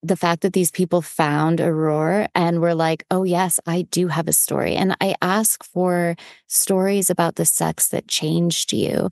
the fact that these people found Aurora and were like, oh, yes, I do have a story. And I ask for stories about the sex that changed you.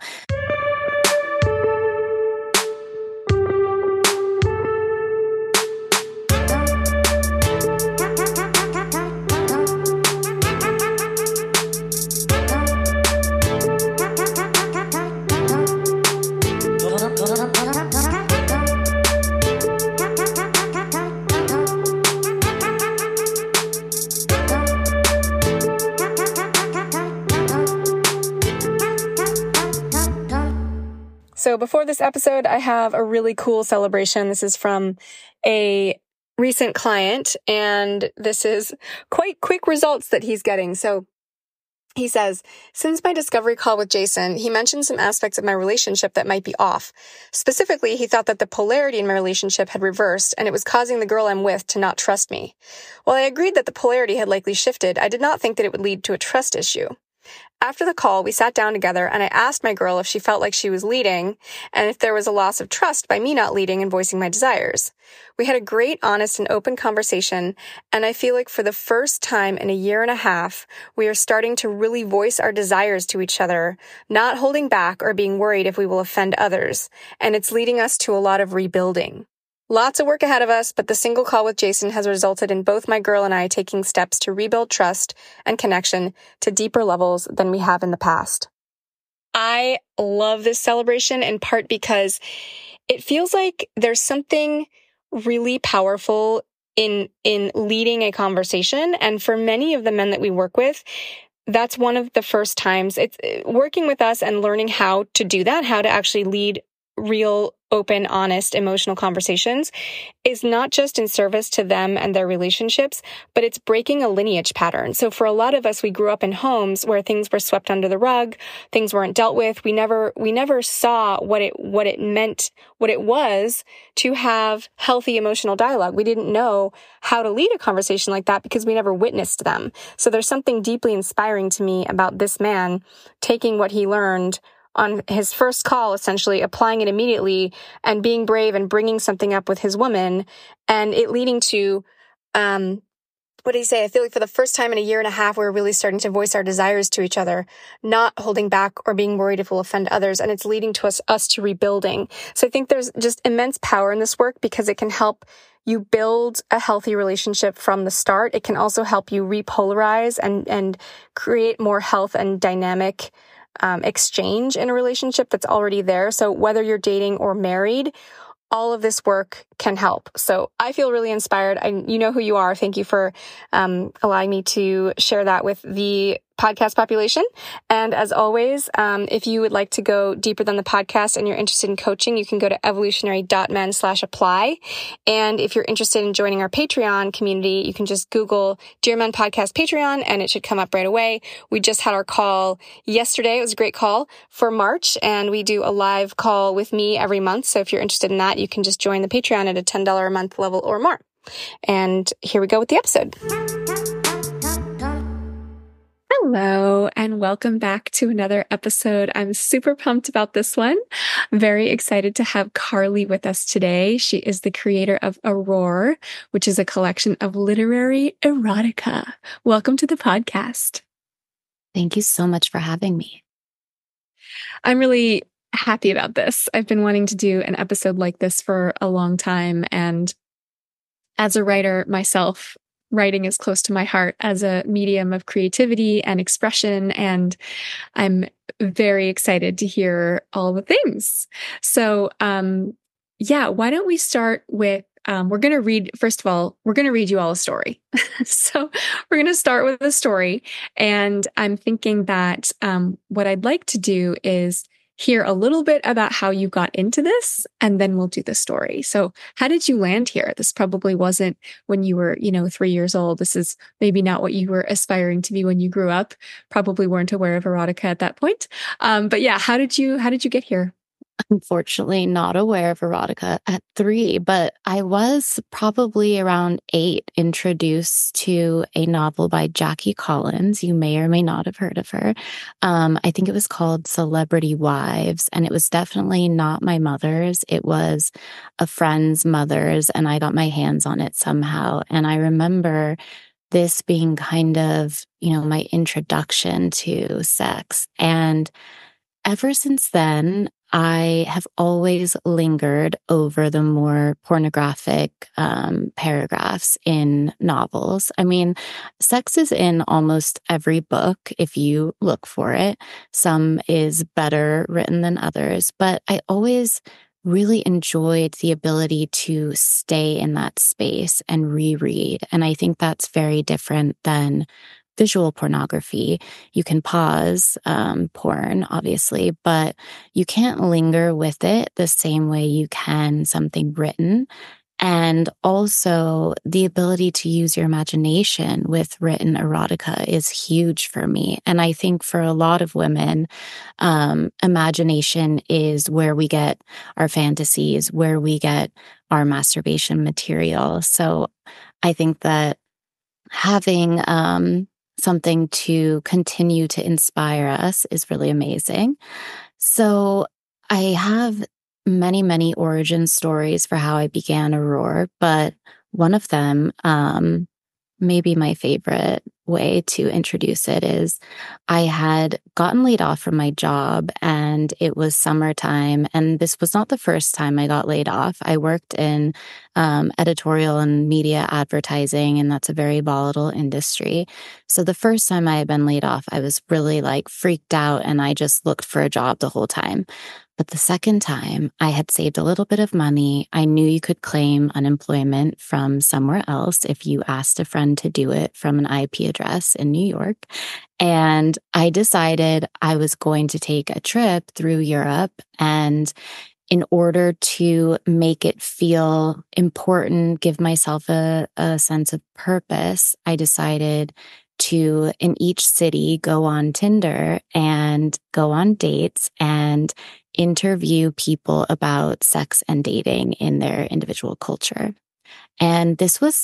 So before this episode, I have a really cool celebration. This is from a recent client, and this is quite quick results that he's getting. So he says, since my discovery call with Jason, he mentioned some aspects of my relationship that might be off. Specifically, he thought that the polarity in my relationship had reversed, and it was causing the girl I'm with to not trust me. While I agreed that the polarity had likely shifted, I did not think that it would lead to a trust issue. After the call, we sat down together and I asked my girl if she felt like she was leading and if there was a loss of trust by me not leading and voicing my desires. We had a great, honest, and open conversation, and I feel like for the first time in a year and a half, we are starting to really voice our desires to each other, not holding back or being worried if we will offend others, and it's leading us to a lot of rebuilding. Lots of work ahead of us, but the single call with Jason has resulted in both my girl and I taking steps to rebuild trust and connection to deeper levels than we have in the past. I love this celebration in part because it feels like there's something really powerful in leading a conversation. And for many of the men that we work with, that's one of the first times it's working with us and learning how to do that, how to actually lead real, open, honest, emotional conversations is not just in service to them and their relationships, but it's breaking a lineage pattern. So for a lot of us, we grew up in homes where things were swept under the rug, things weren't dealt with. We never saw what it meant, what it was to have healthy emotional dialogue. We didn't know how to lead a conversation like that because we never witnessed them. So there's something deeply inspiring to me about this man taking what he learned on his first call, essentially applying it immediately and being brave and bringing something up with his woman and it leading to, what did he say? I feel like for the first time in a year and a half, we're really starting to voice our desires to each other, not holding back or being worried if we'll offend others. And it's leading to us to rebuilding. So I think there's just immense power in this work because it can help you build a healthy relationship from the start. It can also help you repolarize and create more health and dynamic exchange in a relationship that's already there. So whether you're dating or married, all of this work can help. So I feel really inspired. You know who you are. Thank you for allowing me to share that with the podcast population. And as always, if you would like to go deeper than the podcast and you're interested in coaching, you can go to evolutionary.men/apply. And if you're interested in joining our Patreon community, you can just Google Dear Men Podcast Patreon and it should come up right away. We just had our call yesterday. It was a great call for March and we do a live call with me every month. So if you're interested in that, you can just join the Patreon at a $10 a month level or more. And here we go with the episode. Hello, and welcome back to another episode. I'm super pumped about this one. I'm very excited to have Carly with us today. She is the creator of Aurora, which is a collection of literary erotica. Welcome to the podcast. Thank you so much for having me. I'm really happy about this. I've been wanting to do an episode like this for a long time. And as a writer myself, writing is close to my heart as a medium of creativity and expression, and I'm very excited to hear all the things. So, why don't we start with, we're going to read you all a story. So we're going to start with a story, and I'm thinking that what I'd like to do is hear a little bit about how you got into this, and then we'll do the story. So how did you land here? This probably wasn't when you were, 3 years old. This is maybe not what you were aspiring to be when you grew up. Probably weren't aware of erotica at that point. But yeah, how did you get here? unfortunately not aware of erotica at 3, but I was probably around 8 introduced to a novel by Jackie Collins. You may or may not have heard of her. I think it was called Celebrity Wives, and it was definitely not my mother's. It was a friend's mother's, and I got my hands on it somehow. And I remember this being kind of, my introduction to sex. And ever since then, I have always lingered over the more pornographic paragraphs in novels. I mean, sex is in almost every book if you look for it. Some is better written than others, but I always really enjoyed the ability to stay in that space and reread. And I think that's very different than visual pornography. You can pause porn, obviously, but you can't linger with it the same way you can something written. And also, the ability to use your imagination with written erotica is huge for me. And I think for a lot of women, imagination is where we get our fantasies, where we get our masturbation material. So I think that having something to continue to inspire us is really amazing. So I have many, many origin stories for how I began Aurora, but one of them, maybe my favorite way to introduce it, is I had gotten laid off from my job and it was summertime. And this was not the first time I got laid off. I worked in editorial and media advertising, and that's a very volatile industry. So the first time I had been laid off, I was really freaked out and I just looked for a job the whole time. But the second time, I had saved a little bit of money. I knew you could claim unemployment from somewhere else if you asked a friend to do it from an IP address in New York. And I decided I was going to take a trip through Europe. And in order to make it feel important, give myself a sense of purpose, I decided to, in each city, go on Tinder and go on dates and interview people about sex and dating in their individual culture. And this was,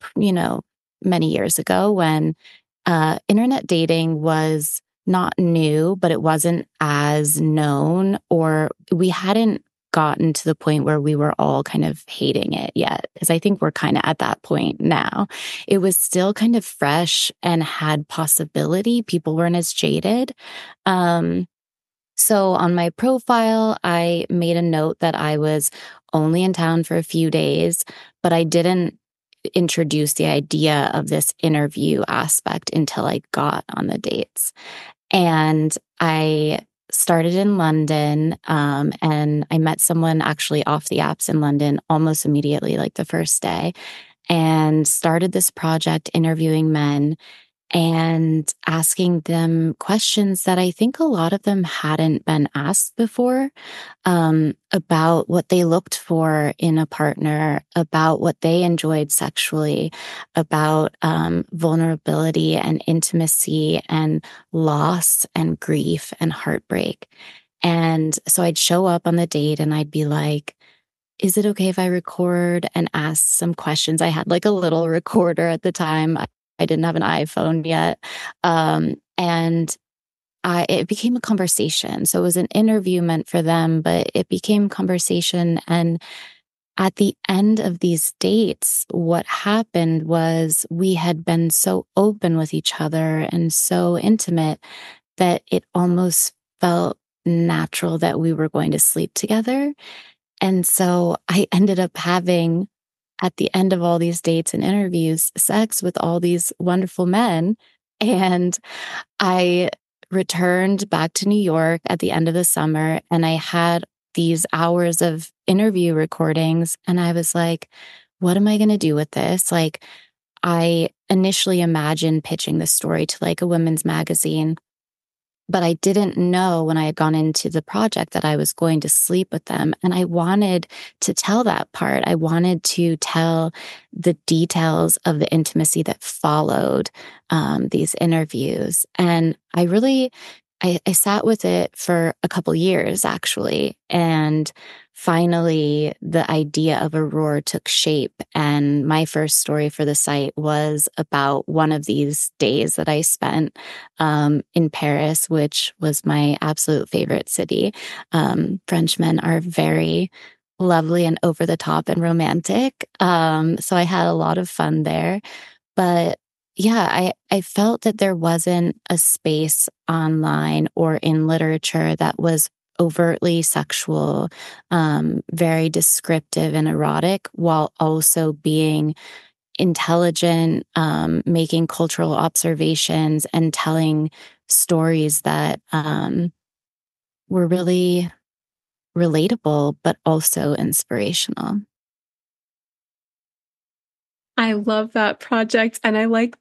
many years ago when internet dating was not new, but it wasn't as known, or we hadn't gotten to the point where we were all kind of hating it yet, because I think we're kind of at that point now. It was still kind of fresh and had possibility. People weren't as jaded. So on my profile, I made a note that I was only in town for a few days, but I didn't introduce the idea of this interview aspect until I got on the dates. And I started in London, and I met someone actually off the apps in London almost immediately, like the first day, and started this project interviewing men and asking them questions that I think a lot of them hadn't been asked before, about what they looked for in a partner, about what they enjoyed sexually, about vulnerability and intimacy and loss and grief and heartbreak. And so I'd show up on the date and I'd be like, is it okay if I record and ask some questions? I had a little recorder at the time. I didn't have an iPhone yet. And it became a conversation. So it was an interview meant for them, but it became conversation. And at the end of these dates, what happened was we had been so open with each other and so intimate that it almost felt natural that we were going to sleep together. And so I ended up having, at the end of all these dates and interviews, sex with all these wonderful men. And I returned back to New York at the end of the summer, and I had these hours of interview recordings. And I was like, what am I going to do with this? I initially imagined pitching this story to a women's magazine, but I didn't know when I had gone into the project that I was going to sleep with them. And I wanted to tell that part. I wanted to tell the details of the intimacy that followed these interviews. And I really I sat with it for a couple years, actually. And finally, the idea of Aurora took shape. And my first story for the site was about one of these days that I spent in Paris, which was my absolute favorite city. Frenchmen are very lovely and over the top and romantic. So I had a lot of fun there. But yeah, I felt that there wasn't a space online or in literature that was overtly sexual, very descriptive and erotic, while also being intelligent, making cultural observations and telling stories that were really relatable, but also inspirational. I love that project. And I like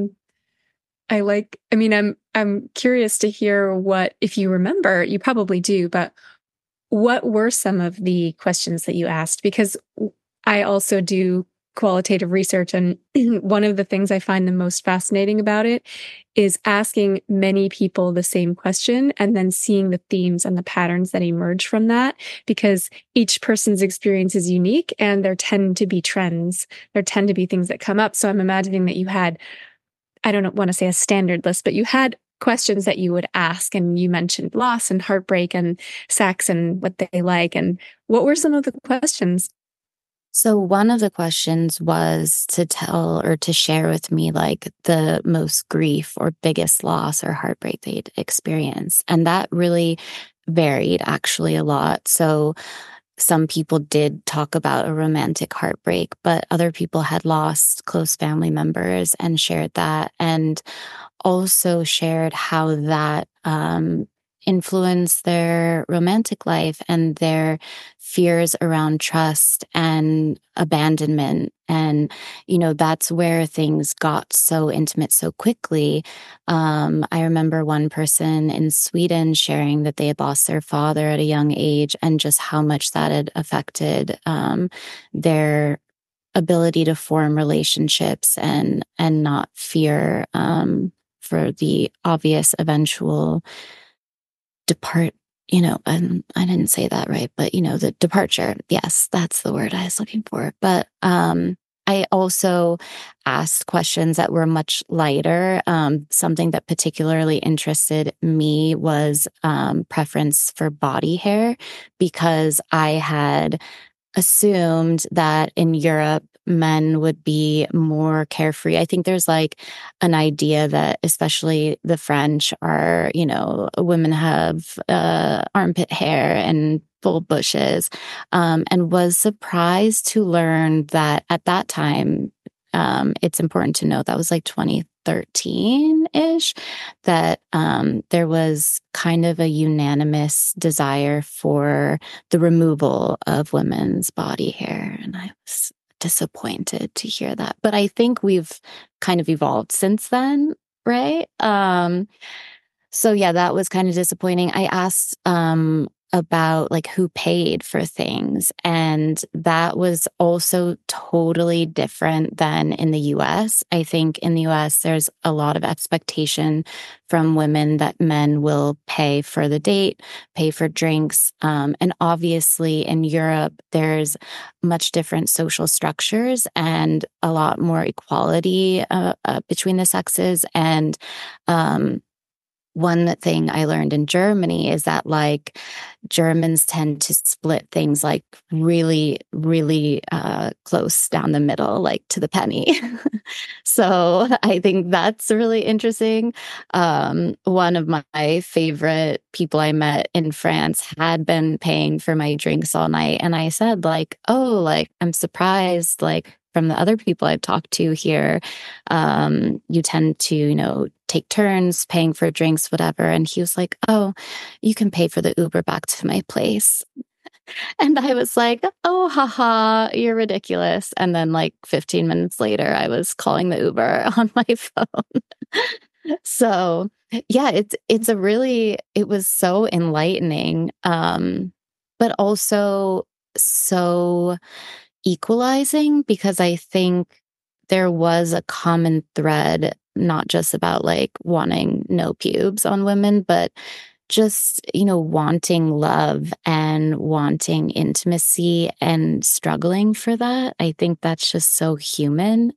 I'm curious to hear what, if you remember, you probably do, but what were some of the questions that you asked? Because I also do qualitative research. And one of the things I find the most fascinating about it is asking many people the same question and then seeing the themes and the patterns that emerge from that, because each person's experience is unique and there tend to be trends. There tend to be things that come up. So I'm imagining that you had, I don't want to say a standard list, but you had questions that you would ask, and you mentioned loss and heartbreak and sex and what they like. And what were some of the questions? So one of the questions was to tell or to share with me like the most grief or biggest loss or heartbreak they'd experienced. And that really varied actually a lot. So some people did talk about a romantic heartbreak, but other people had lost close family members and shared that, and also shared how that influenced their romantic life and their fears around trust and abandonment. And, that's where things got so intimate so quickly. I remember one person in Sweden sharing that they had lost their father at a young age and just how much that had affected their ability to form relationships and not fear for the obvious eventual depart, and I didn't say that right, but the departure. Yes, that's the word I was looking for. But I also asked questions that were much lighter. Something that particularly interested me was preference for body hair, because I had assumed that in Europe, men would be more carefree. I think there's like an idea that especially the French are, women have armpit hair and full bushes, and was surprised to learn that at that time, it's important to note that was like 2013-ish, that there was kind of a unanimous desire for the removal of women's body hair. And I was disappointed to hear that. But I think we've kind of evolved since then, right? So yeah, that was kind of disappointing. I asked about like who paid for things, and that was also totally different than in the US. I think in the US there's a lot of expectation from women that men will pay for the date, pay for drinks, and obviously in Europe there's much different social structures and a lot more equality between the sexes. And one thing I learned in Germany is that like Germans tend to split things like really, really close down the middle, like to the penny. So I think that's really interesting. One of my favorite people I met in France had been paying for my drinks all night. And I said like, oh, like I'm surprised, like from the other people I've talked to here, you tend to, take turns paying for drinks, whatever. And he was like, oh, you can pay for the Uber back to my place. And I was like, oh, haha, you're ridiculous. And then like 15 minutes later, I was calling the Uber on my phone. So yeah, it was so enlightening, but also so equalizing, because I think there was a common thread not just about like wanting no pubes on women, but just, wanting love and wanting intimacy and struggling for that. I think that's just so human.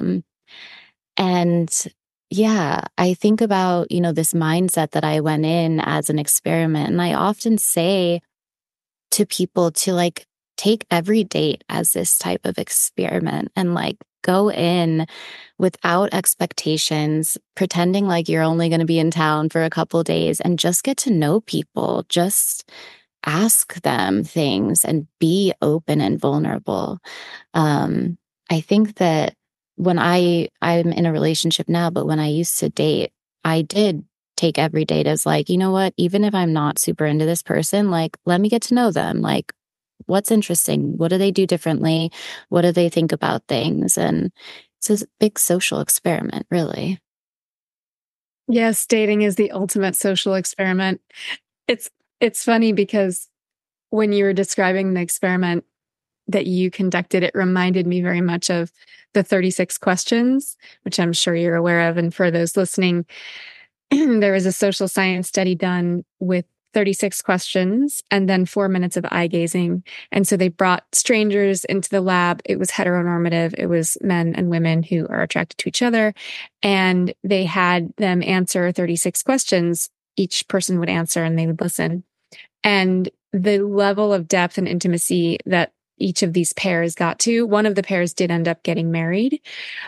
And yeah, I think about, this mindset that I went in as an experiment. And I often say to people to like take every date as this type of experiment and like go in without expectations, pretending like you're only going to be in town for a couple days and just get to know people. Just ask them things and be open and vulnerable. I think that when I'm in a relationship now, but when I used to date, I did take every date as like, you know what, even if I'm not super into this person, like, let me get to know them. Like, what's interesting? What do they do differently? What do they think about things? And it's a big social experiment, really. Yes, dating is the ultimate social experiment. It's funny because when you were describing the experiment that you conducted, it reminded me very much of the 36 questions, which I'm sure you're aware of. And for those listening, there was a social science study done with 36 questions and then 4 minutes of eye gazing. And so they brought strangers into the lab. It was heteronormative. It was men and women who are attracted to each other. And they had them answer 36 questions. Each person would answer and they would listen. And the level of depth and intimacy that each of these pairs got to, one of the pairs did end up getting married,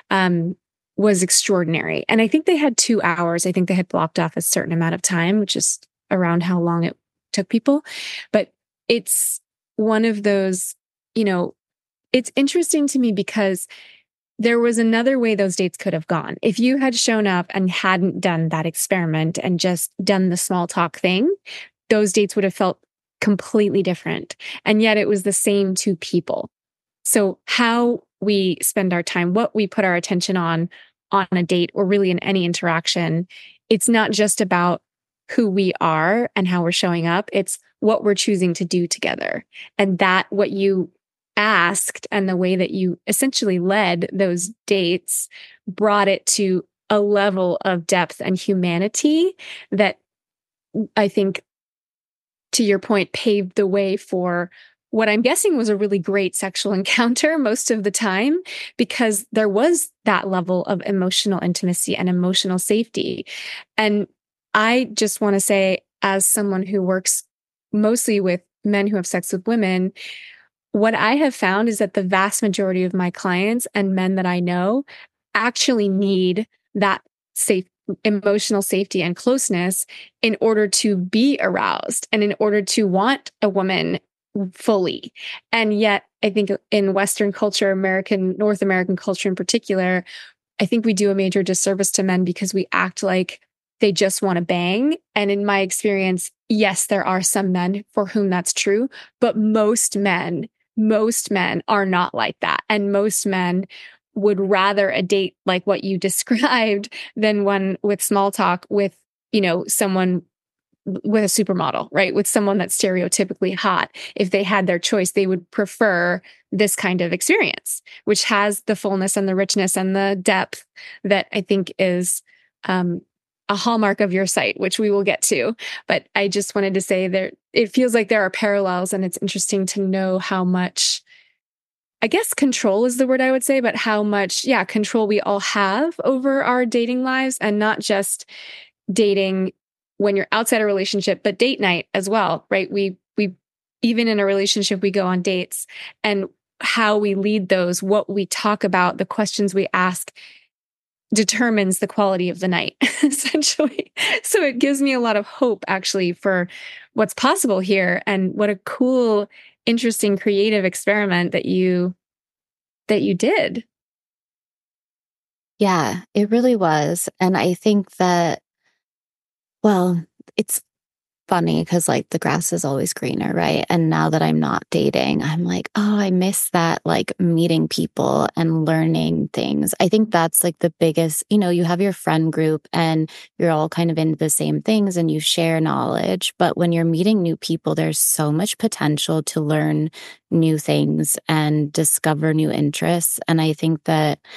was extraordinary. And I think they had 2 hours. I think they had blocked off a certain amount of time, which is around how long it took people. But it's one of those, it's interesting to me because there was another way those dates could have gone. If you had shown up and hadn't done that experiment and just done the small talk thing, those dates would have felt completely different. And yet it was the same two people. So how we spend our time, what we put our attention on a date or really in any interaction, it's not just about who we are and how we're showing up. It's what we're choosing to do together. And that what you asked and the way that you essentially led those dates brought it to a level of depth and humanity that I think, to your point, paved the way for what I'm guessing was a really great sexual encounter most of the time, because there was that level of emotional intimacy and emotional safety. And I just want to say, as someone who works mostly with men who have sex with women, what I have found is that the vast majority of my clients and men that I know actually need that safe emotional safety and closeness in order to be aroused and in order to want a woman fully. And yet, I think in Western culture, North American culture in particular, I think we do a major disservice to men because we act like they just want to bang. And in my experience, yes, there are some men for whom that's true, but most men are not like that. And most men would rather a date like what you described than one with small talk with, someone with a supermodel, right? With someone that's stereotypically hot. If they had their choice, they would prefer this kind of experience, which has the fullness and the richness and the depth that I think is a hallmark of your site, which we will get to. But I just wanted to say it feels like there are parallels, and it's interesting to know how much, I guess control is the word I would say, but how much, control we all have over our dating lives, and not just dating when you're outside a relationship, but date night as well, right? We even in a relationship, we go on dates, and how we lead those, what we talk about, the questions we ask determines the quality of the night, essentially. So it gives me a lot of hope actually for what's possible here, and what a cool, interesting, creative experiment that you did. Yeah, it really was. And I think that, well, it's funny because like the grass is always greener, right? And now that I'm not dating, I'm like, oh, I miss that, like meeting people and learning things. I think that's like the biggest, you have your friend group and you're all kind of into the same things and you share knowledge. But when you're meeting new people, there's so much potential to learn new things and discover new interests. And I think that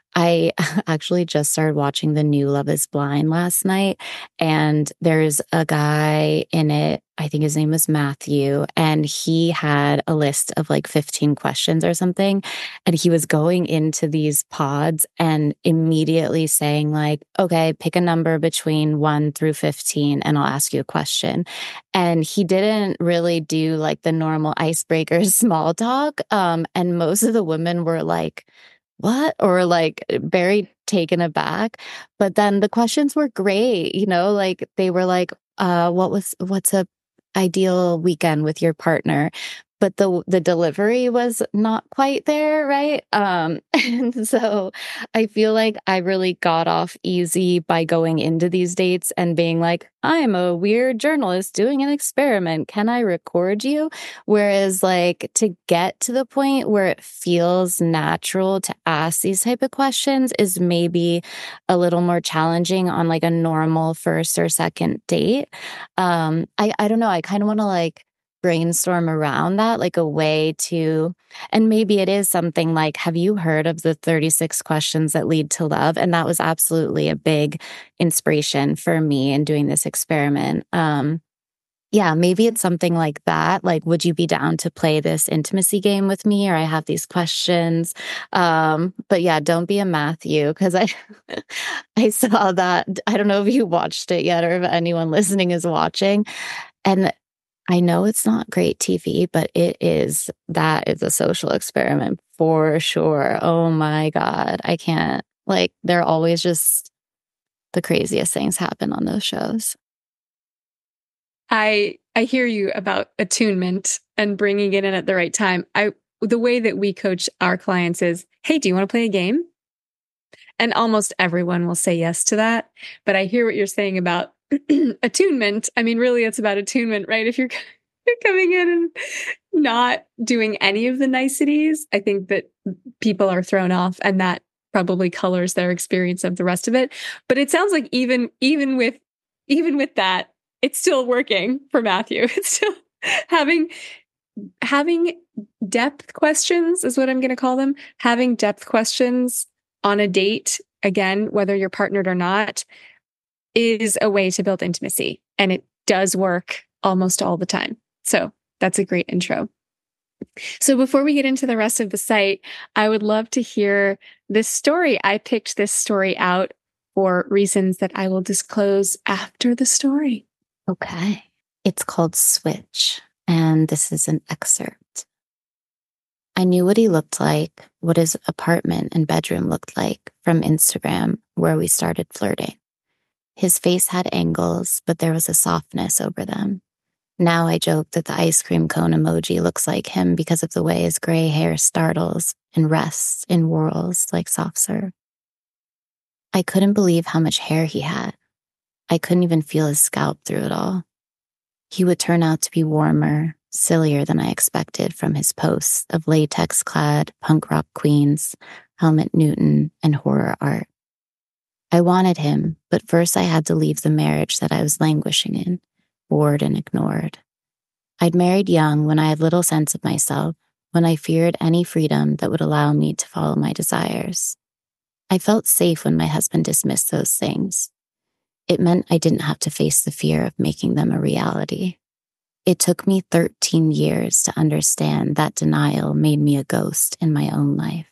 I actually just started watching the new Love is Blind last night, and there's a guy in it. I think his name was Matthew, and he had a list of like 15 questions or something. And he was going into these pods and immediately saying, like, okay, pick a number between 1 through 15, and I'll ask you a question. And he didn't really do like the normal icebreaker small talk. And most of the women were like, what? Or like very taken aback. But then the questions were great, like they were like, what's a ideal weekend with your partner? But the delivery was not quite there, right? And so I feel like I really got off easy by going into these dates and being like, I'm a weird journalist doing an experiment. Can I record you? Whereas like to get to the point where it feels natural to ask these type of questions is maybe a little more challenging on like a normal first or second date. I don't know. I kind of want to like brainstorm around that, like a way to, and maybe it is something like, have you heard of the 36 questions that lead to love? And that was absolutely a big inspiration for me in doing this experiment. Yeah, maybe it's something like that. Like, would you be down to play this intimacy game with me? Or I have these questions. But yeah, don't be a Matthew, because I saw that. I don't know if you watched it yet or if anyone listening is watching. And I know it's not great TV, but that is a social experiment for sure. Oh my God. I can't, like, they're always just the craziest things happen on those shows. I hear you about attunement and bringing it in at the right time. The way that we coach our clients is, hey, do you want to play a game? And almost everyone will say yes to that. But I hear what you're saying about attunement. I mean, really, it's about attunement, right? If you're coming in and not doing any of the niceties, I think that people are thrown off, and that probably colors their experience of the rest of it. But it sounds like even with that, it's still working for Matthew. It's still having depth questions is what I'm going to call them. Having depth questions on a date, again, whether you're partnered or not, is a way to build intimacy. And it does work almost all the time. So that's a great intro. So before we get into the rest of the site, I would love to hear this story. I picked this story out for reasons that I will disclose after the story. Okay. It's called Switch, and this is an excerpt. I knew what he looked like, what his apartment and bedroom looked like from Instagram, where we started flirting. His face had angles, but there was a softness over them. Now I joke that the ice cream cone emoji looks like him because of the way his gray hair startles and rests in whirls like soft serve. I couldn't believe how much hair he had. I couldn't even feel his scalp through it all. He would turn out to be warmer, sillier than I expected from his posts of latex-clad punk rock queens, Helmut Newton, and horror art. I wanted him, but first I had to leave the marriage that I was languishing in, bored and ignored. I'd married young when I had little sense of myself, when I feared any freedom that would allow me to follow my desires. I felt safe when my husband dismissed those things. It meant I didn't have to face the fear of making them a reality. It took me 13 years to understand that denial made me a ghost in my own life.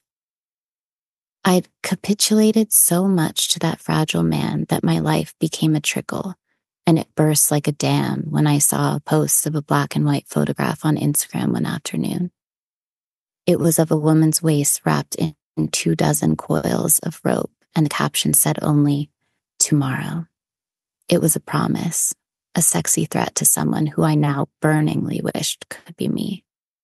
I'd capitulated so much to that fragile man that my life became a trickle, and it burst like a dam when I saw a post of a black and white photograph on Instagram one afternoon. It was of a woman's waist wrapped in 24 coils of rope, and the caption said only, "Tomorrow." It was a promise, a sexy threat to someone who I now burningly wished could be me.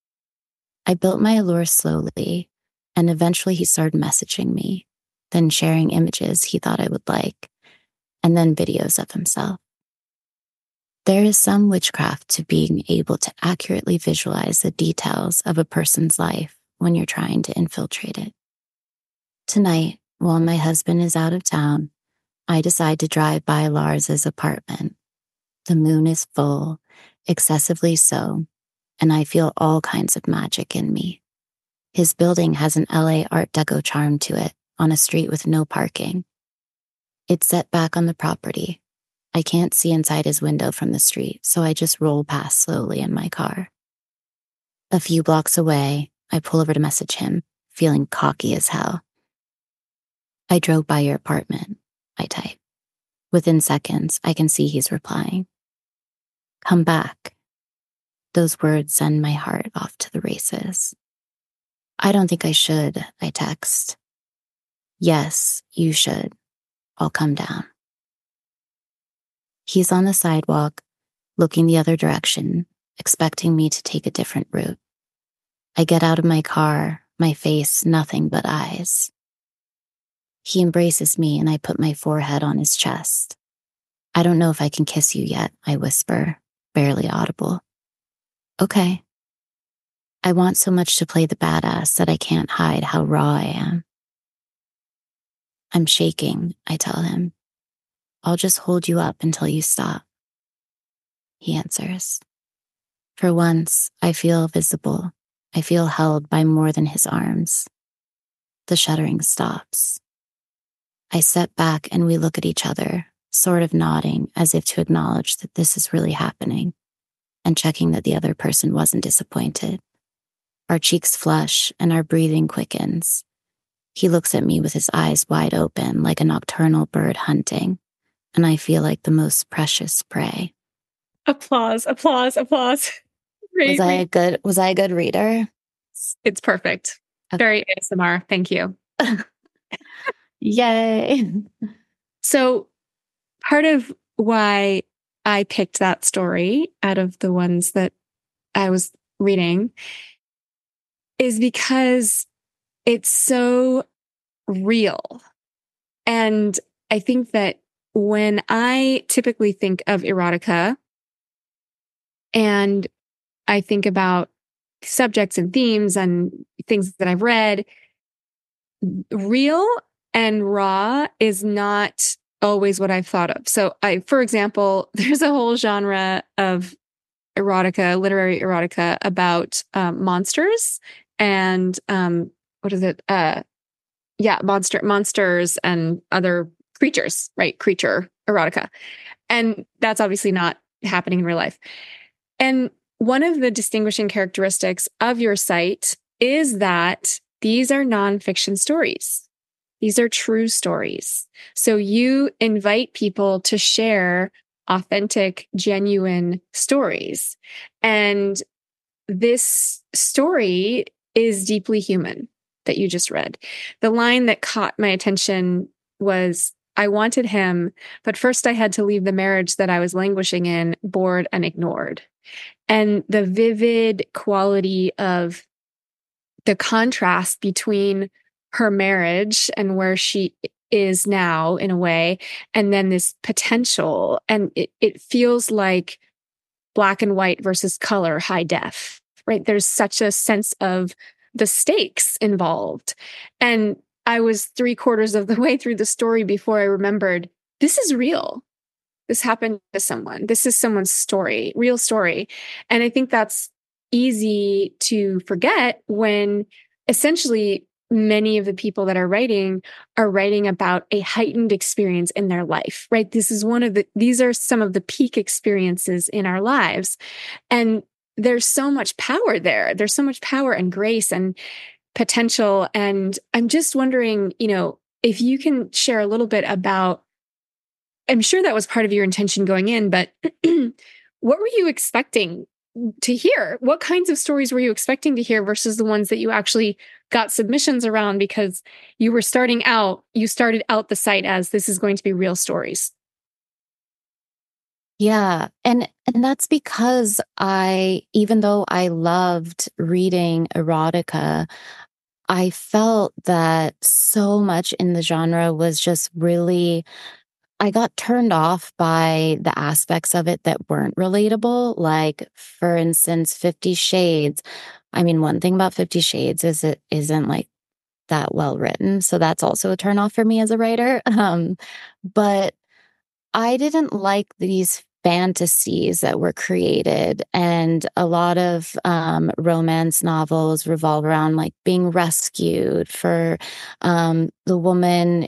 I built my allure slowly, and eventually he started messaging me, then sharing images he thought I would like, and then videos of himself. There is some witchcraft to being able to accurately visualize the details of a person's life when you're trying to infiltrate it. Tonight, while my husband is out of town, I decide to drive by Lars's apartment. The moon is full, excessively so, and I feel all kinds of magic in me. His building has an LA Art Deco charm to it, on a street with no parking. It's set back on the property. I can't see inside his window from the street, so I just roll past slowly in my car. A few blocks away, I pull over to message him, feeling cocky as hell. I drove by your apartment, I type. Within seconds, I can see he's replying. Come back. Those words send my heart off to the races. I don't think I should, I text. Yes, you should. I'll come down. He's on the sidewalk, looking the other direction, expecting me to take a different route. I get out of my car, my face nothing but eyes. He embraces me and I put my forehead on his chest. I don't know if I can kiss you yet, I whisper, barely audible. Okay. I want so much to play the badass that I can't hide how raw I am. I'm shaking, I tell him. I'll just hold you up until you stop. He answers. For once, I feel visible. I feel held by more than his arms. The shuddering stops. I step back and we look at each other, sort of nodding as if to acknowledge that this is really happening, and checking that the other person wasn't disappointed. Our cheeks flush and our breathing quickens. He looks at me with his eyes wide open like a nocturnal bird hunting, and I feel like the most precious prey. Applause, applause, applause. Was I a good reader? It's perfect. Okay. Very ASMR. Thank you. Yay. So part of why I picked that story out of the ones that I was reading is because it's so real. And I think that when I typically think of erotica and I think about subjects and themes and things that I've read, real and raw is not always what I've thought of. So for example, there's a whole genre of erotica, literary erotica about monsters and what is it? Monsters and other creatures, right? Creature erotica. And that's obviously not happening in real life. And one of the distinguishing characteristics of your site is that these are nonfiction stories. These are true stories. So you invite people to share authentic, genuine stories. And this story is deeply human that you just read. The line that caught my attention was, I wanted him, but first I had to leave the marriage that I was languishing in, bored and ignored. And the vivid quality of the contrast between her marriage and where she is now in a way, and then this potential. And it feels like black and white versus color, high def, right? There's such a sense of the stakes involved. And I was 3/4 of the way through the story before I remembered, this is real. This happened to someone. This is someone's story, real story. And I think that's easy to forget when essentially many of the people that are writing about a heightened experience in their life, right? These are some of the peak experiences in our lives. And there's so much power there. There's so much power and grace and potential. And I'm just wondering, if you can share a little bit about, I'm sure that was part of your intention going in, but what were you expecting to hear? What kinds of stories were you expecting to hear versus the ones that you actually got submissions around? Because you started out the site as this is going to be real stories. Yeah. And that's because even though I loved reading erotica, I felt that so much in the genre was just really, I got turned off by the aspects of it that weren't relatable. Like, for instance, 50 Shades. I mean, one thing about 50 Shades is it isn't like that well written. So that's also a turn off for me as a writer. But I didn't like these fantasies that were created. And a lot of romance novels revolve around like being rescued for the woman,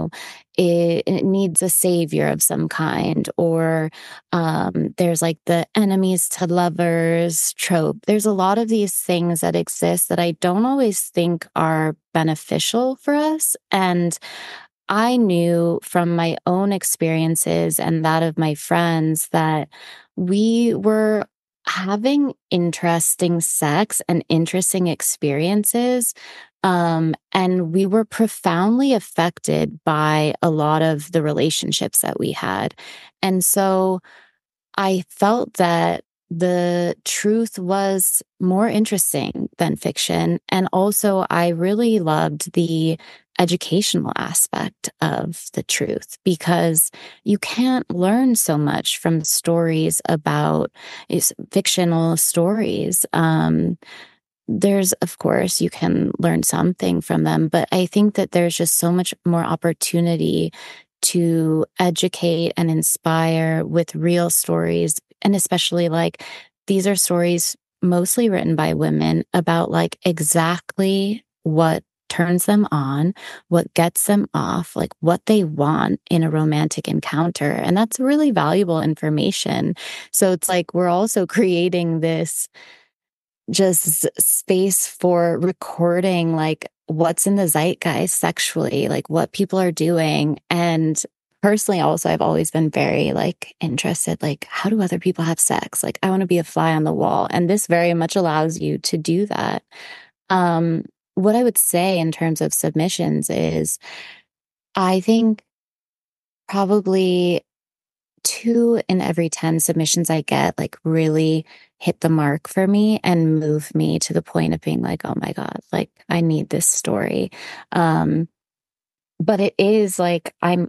it needs a savior of some kind, or there's like the enemies to lovers trope. There's a lot of these things that exist that I don't always think are beneficial for us. And I knew from my own experiences and that of my friends that we were having interesting sex and interesting experiences. And we were profoundly affected by a lot of the relationships that we had. And so I felt that the truth was more interesting than fiction. And also, I really loved the educational aspect of the truth because you can't learn so much from stories about fictional stories. There's, of course, you can learn something from them, but I think that there's just so much more opportunity to educate and inspire with real stories. And especially like these are stories mostly written by women about like exactly what turns them on, what gets them off, like what they want in a romantic encounter. And that's really valuable information. So it's like we're also creating this just space for recording like what's in the zeitgeist sexually, like what people are doing. And personally, also, I've always been very like interested, like, how do other people have sex? Like, I want to be a fly on the wall. And this very much allows you to do that. What I would say in terms of submissions is I think probably 2 in every 10 submissions I get like really hit the mark for me and move me to the point of being like, oh my God, like I need this story. But it is like I'm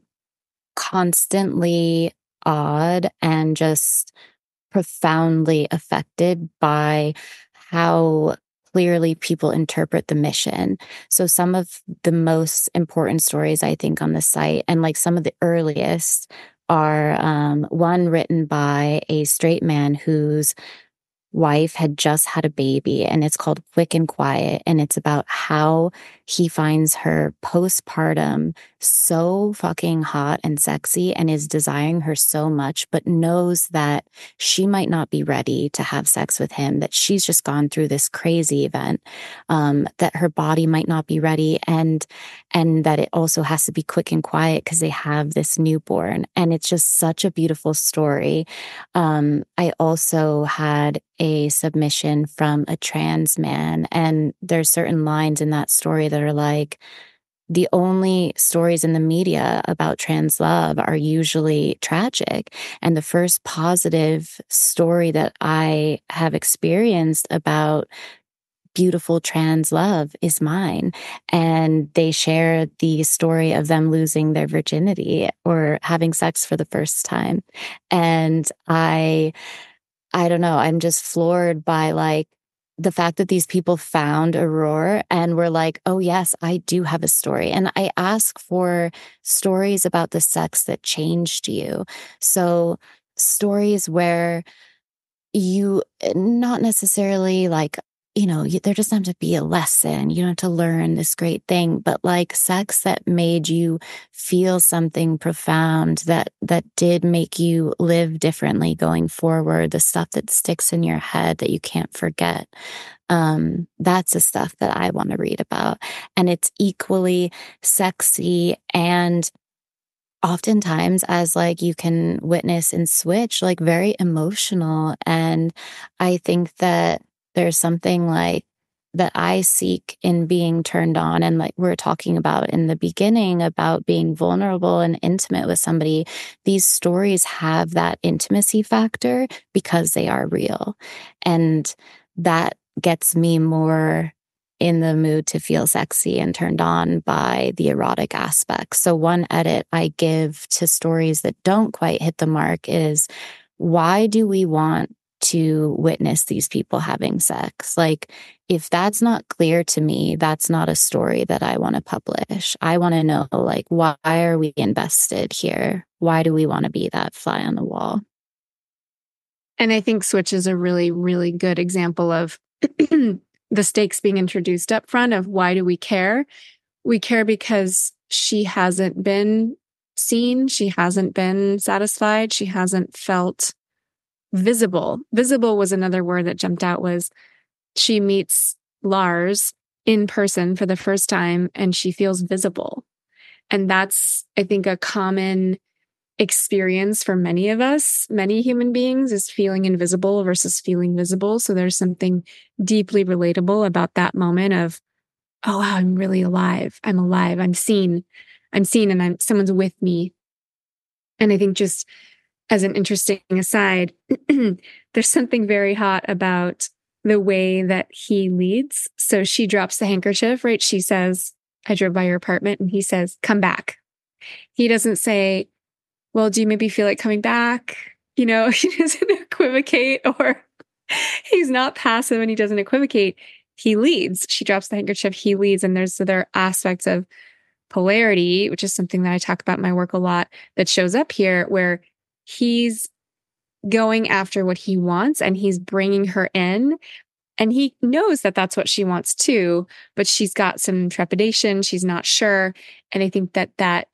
constantly awed and just profoundly affected by how clearly people interpret the mission. So some of the most important stories I think on the site and like some of the earliest are one written by a straight man whose wife had just had a baby, and it's called Quick and Quiet, and it's about how he finds her postpartum so fucking hot and sexy and is desiring her so much, but knows that she might not be ready to have sex with him, that she's just gone through this crazy event, that her body might not be ready, and that it also has to be quick and quiet because they have this newborn. And it's just such a beautiful story. I also had a submission from a trans man, and there's certain lines in that story that are like, the only stories in the media about trans love are usually tragic. And the first positive story that I have experienced about beautiful trans love is mine. And they share the story of them losing their virginity or having sex for the first time. And I don't know, I'm just floored by like the fact that these people found Aurora and were like, oh yes, I do have a story. And I ask for stories about the sex that changed you. So stories where you not necessarily like, there doesn't have to be a lesson. You don't have to learn this great thing, but like sex that made you feel something profound that did make you live differently going forward, the stuff that sticks in your head that you can't forget. That's the stuff that I want to read about. And it's equally sexy and oftentimes, as like you can witness in Switch, like very emotional. And I think that there's something like that I seek in being turned on. And like we are talking about in the beginning about being vulnerable and intimate with somebody, these stories have that intimacy factor because they are real. And that gets me more in the mood to feel sexy and turned on by the erotic aspects. So one edit I give to stories that don't quite hit the mark is, why do we want to witness these people having sex? Like, if that's not clear to me, that's not a story that I want to publish. I want to know, like, why are we invested here? Why do we want to be that fly on the wall? And I think Switch is a really, really good example of the stakes being introduced up front of why do we care? We care because she hasn't been seen. She hasn't been satisfied. She hasn't felt visible. Visible was another word that jumped out. Was she meets Lars in person for the first time and she feels visible. And that's, I think, a common experience for many of us, many human beings, is feeling invisible versus feeling visible. So there's something deeply relatable about that moment of, oh, wow, I'm really alive. I'm alive. I'm seen, and someone's with me. And I think, just as an interesting aside, there's something very hot about the way that he leads. So she drops the handkerchief, right? She says, I drove by your apartment, and he says, come back. He doesn't say, well, do you maybe feel like coming back? He doesn't equivocate, or he's not passive and he doesn't equivocate. He leads. She drops the handkerchief. He leads. And there's other aspects of polarity, which is something that I talk about in my work a lot, that shows up here, where he's going after what he wants and he's bringing her in. And he knows that that's what she wants too, but she's got some trepidation. She's not sure. And I think that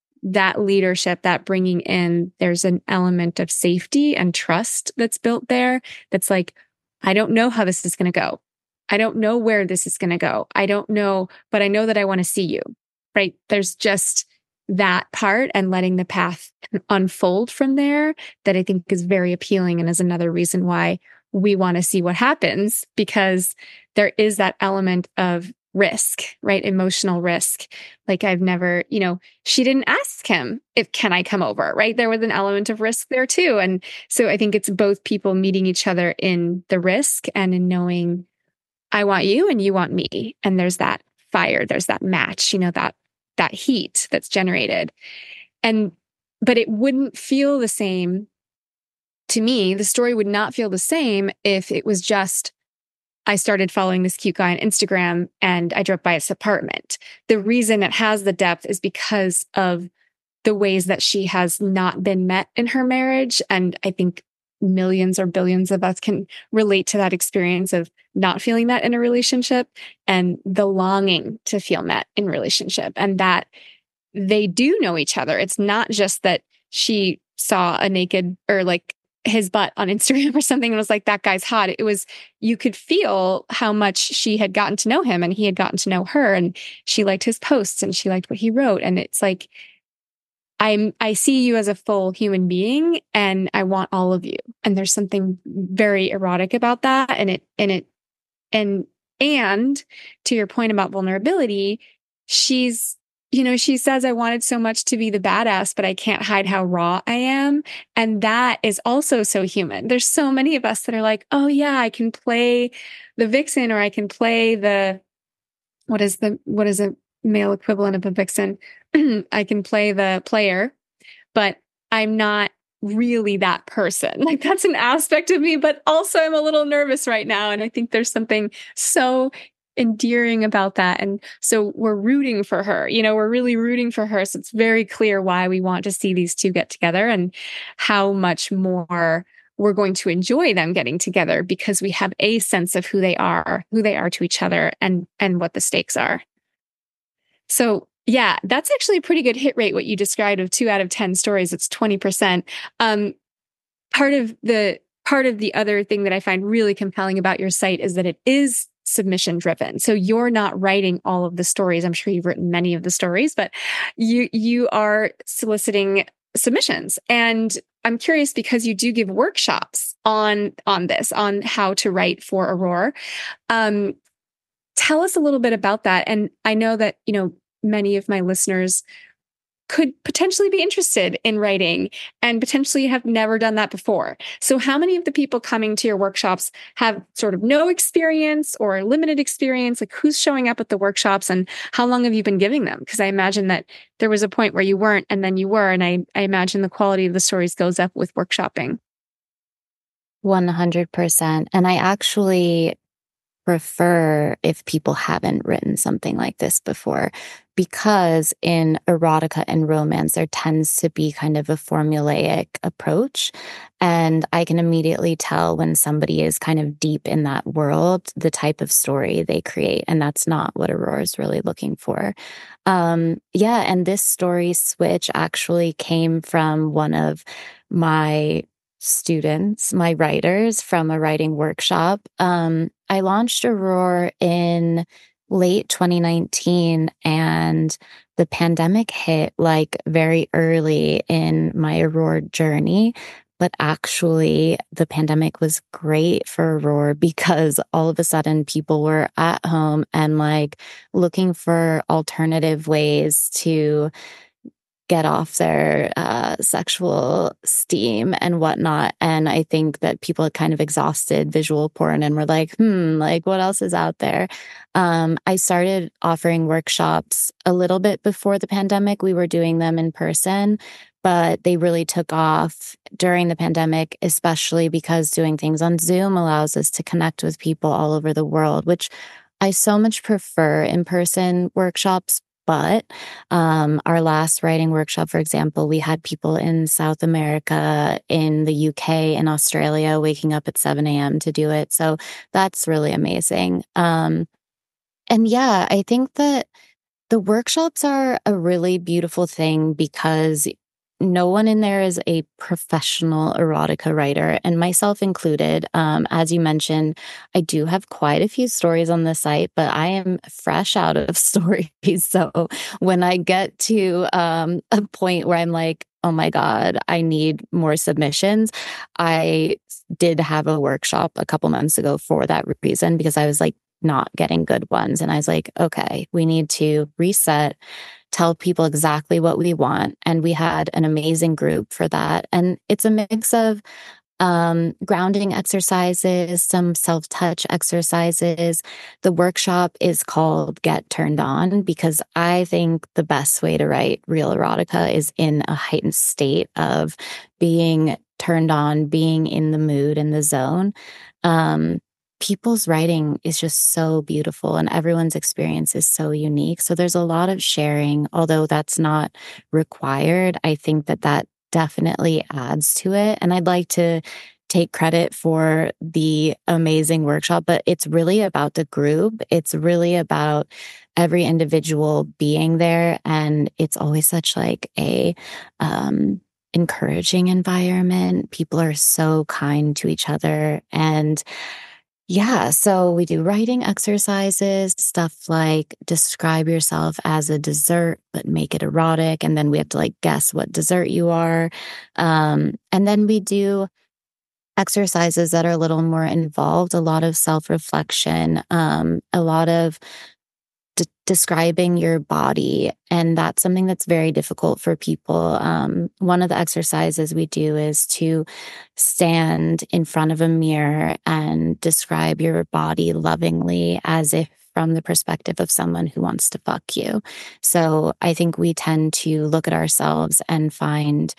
leadership, that bringing in, there's an element of safety and trust that's built there. That's like, I don't know how this is going to go. I don't know where this is going to go. I don't know, but I know that I want to see you, right? There's just that part, and letting the path unfold from there, that I think is very appealing, and is another reason why we want to see what happens, because there is that element of risk, right? Emotional risk. Like, I've never, she didn't ask him can I come over, right? There was an element of risk there too. And so I think it's both people meeting each other in the risk and in knowing, I want you and you want me. And there's that fire, there's that match, that heat that's generated. But it wouldn't feel the same to me. The story would not feel the same if it was just, I started following this cute guy on Instagram and I drove by his apartment. The reason it has the depth is because of the ways that she has not been met in her marriage. And I think millions or billions of us can relate to that experience of not feeling that in a relationship, and the longing to feel met in relationship, and that they do know each other. It's not just that she saw a naked, or like his butt on Instagram or something, and was like, that guy's hot. It was, you could feel how much she had gotten to know him and he had gotten to know her, and she liked his posts and she liked what he wrote. And it's like, I see you as a full human being and I want all of you. And there's something very erotic about that. And to your point about vulnerability, she says, I wanted so much to be the badass, but I can't hide how raw I am. And that is also so human. There's so many of us that are like, oh yeah, I can play the vixen, or I can play what is a male equivalent of a vixen? I can play the player, but I'm not really that person. Like, that's an aspect of me, but also I'm a little nervous right now. And I think there's something so endearing about that. And so we're rooting for her, we're really rooting for her. So it's very clear why we want to see these two get together, and how much more we're going to enjoy them getting together, because we have a sense of who they are to each other, and what the stakes are. So yeah, that's actually a pretty good hit rate, what you described, of 2 out of 10 stories. It's 20%. Part of the other thing that I find really compelling about your site is that it is submission driven. So you're not writing all of the stories. I'm sure you've written many of the stories, but you are soliciting submissions. And I'm curious, because you do give workshops on this, on how to write for Aurore. Tell us a little bit about that. And I know that, many of my listeners could potentially be interested in writing and potentially have never done that before. So how many of the people coming to your workshops have sort of no experience or limited experience? Like, who's showing up at the workshops, and how long have you been giving them? Because I imagine that there was a point where you weren't and then you were. And I imagine the quality of the stories goes up with workshopping. 100%. And I actually prefer if people haven't written something like this before, because in erotica and romance, there tends to be kind of a formulaic approach. And I can immediately tell when somebody is kind of deep in that world, the type of story they create. And that's not what Aurora is really looking for. Yeah. And this story switch actually came from one of my students, my writers from a writing workshop. I launched Aurora in late 2019 and the pandemic hit like very early in my Aurora journey. But actually, the pandemic was great for Aurora because all of a sudden people were at home and like looking for alternative ways to get off their sexual steam and whatnot. And I think that people had kind of exhausted visual porn and were like, like what else is out there? I started offering workshops a little bit before the pandemic. We were doing them in person, but they really took off during the pandemic, especially because doing things on Zoom allows us to connect with people all over the world, which I so much prefer in-person workshops. But our last writing workshop, for example, we had people in South America, in the UK, in Australia, waking up at 7 a.m. to do it. So that's really amazing. And yeah, I think that the workshops are a really beautiful thing because no one in there is a professional erotica writer, and myself included. As you mentioned, I do have quite a few stories on the site, but I am fresh out of stories. So when I get to a point where I'm like, oh my God, I need more submissions, I did have a workshop a couple months ago for that reason, because I was like, not getting good ones. And I was like, okay, we need to reset, tell people exactly what we want. And we had an amazing group for that. And it's a mix of grounding exercises, some self-touch exercises. The workshop is called Get Turned On because I think the best way to write real erotica is in a heightened state of being turned on, being in the mood and the zone. People's writing is just so beautiful and everyone's experience is so unique. So there's a lot of sharing, although that's not required. I think that that definitely adds to it. And I'd like to take credit for the amazing workshop, but it's really about the group. It's really about every individual being there. And it's always such like a, encouraging environment. People are so kind to each other. And yeah, so we do writing exercises, stuff like describe yourself as a dessert, but make it erotic. And then we have to like guess what dessert you are. And then we do exercises that are a little more involved, a lot of self-reflection, a lot of describing your body. And that's something that's very difficult for people. One of the exercises we do is to stand in front of a mirror and describe your body lovingly as if from the perspective of someone who wants to fuck you. So I think we tend to look at ourselves and find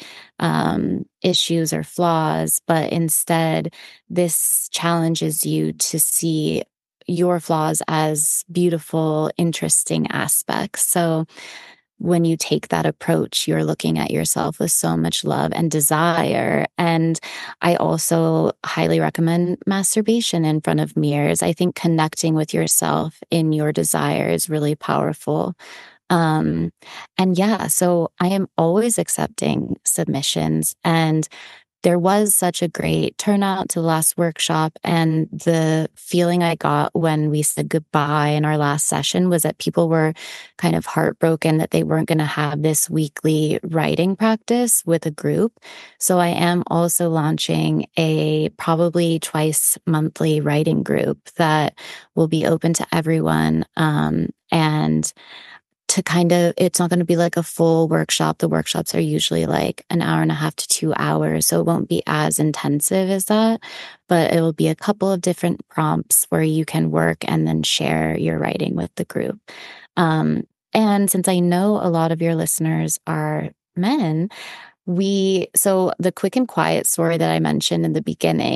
issues or flaws, but instead this challenges you to see your flaws as beautiful, interesting aspects. So when you take that approach, you're looking at yourself with so much love and desire. And I also highly recommend masturbation in front of mirrors. I think connecting with yourself in your desire is really powerful. And yeah, so I am always accepting submissions, and there was such a great turnout to the last workshop. And the feeling I got when we said goodbye in our last session was that people were kind of heartbroken that they weren't going to have this weekly writing practice with a group. So I am also launching a probably twice monthly writing group that will be open to everyone. And to kind of, it's not going to be like a full workshop. The workshops are usually like an hour and a half to 2 hours. So it won't be as intensive as that, but it will be a couple of different prompts where you can work and then share your writing with the group. And since I know a lot of your listeners are men, so the quick and quiet story that I mentioned in the beginning,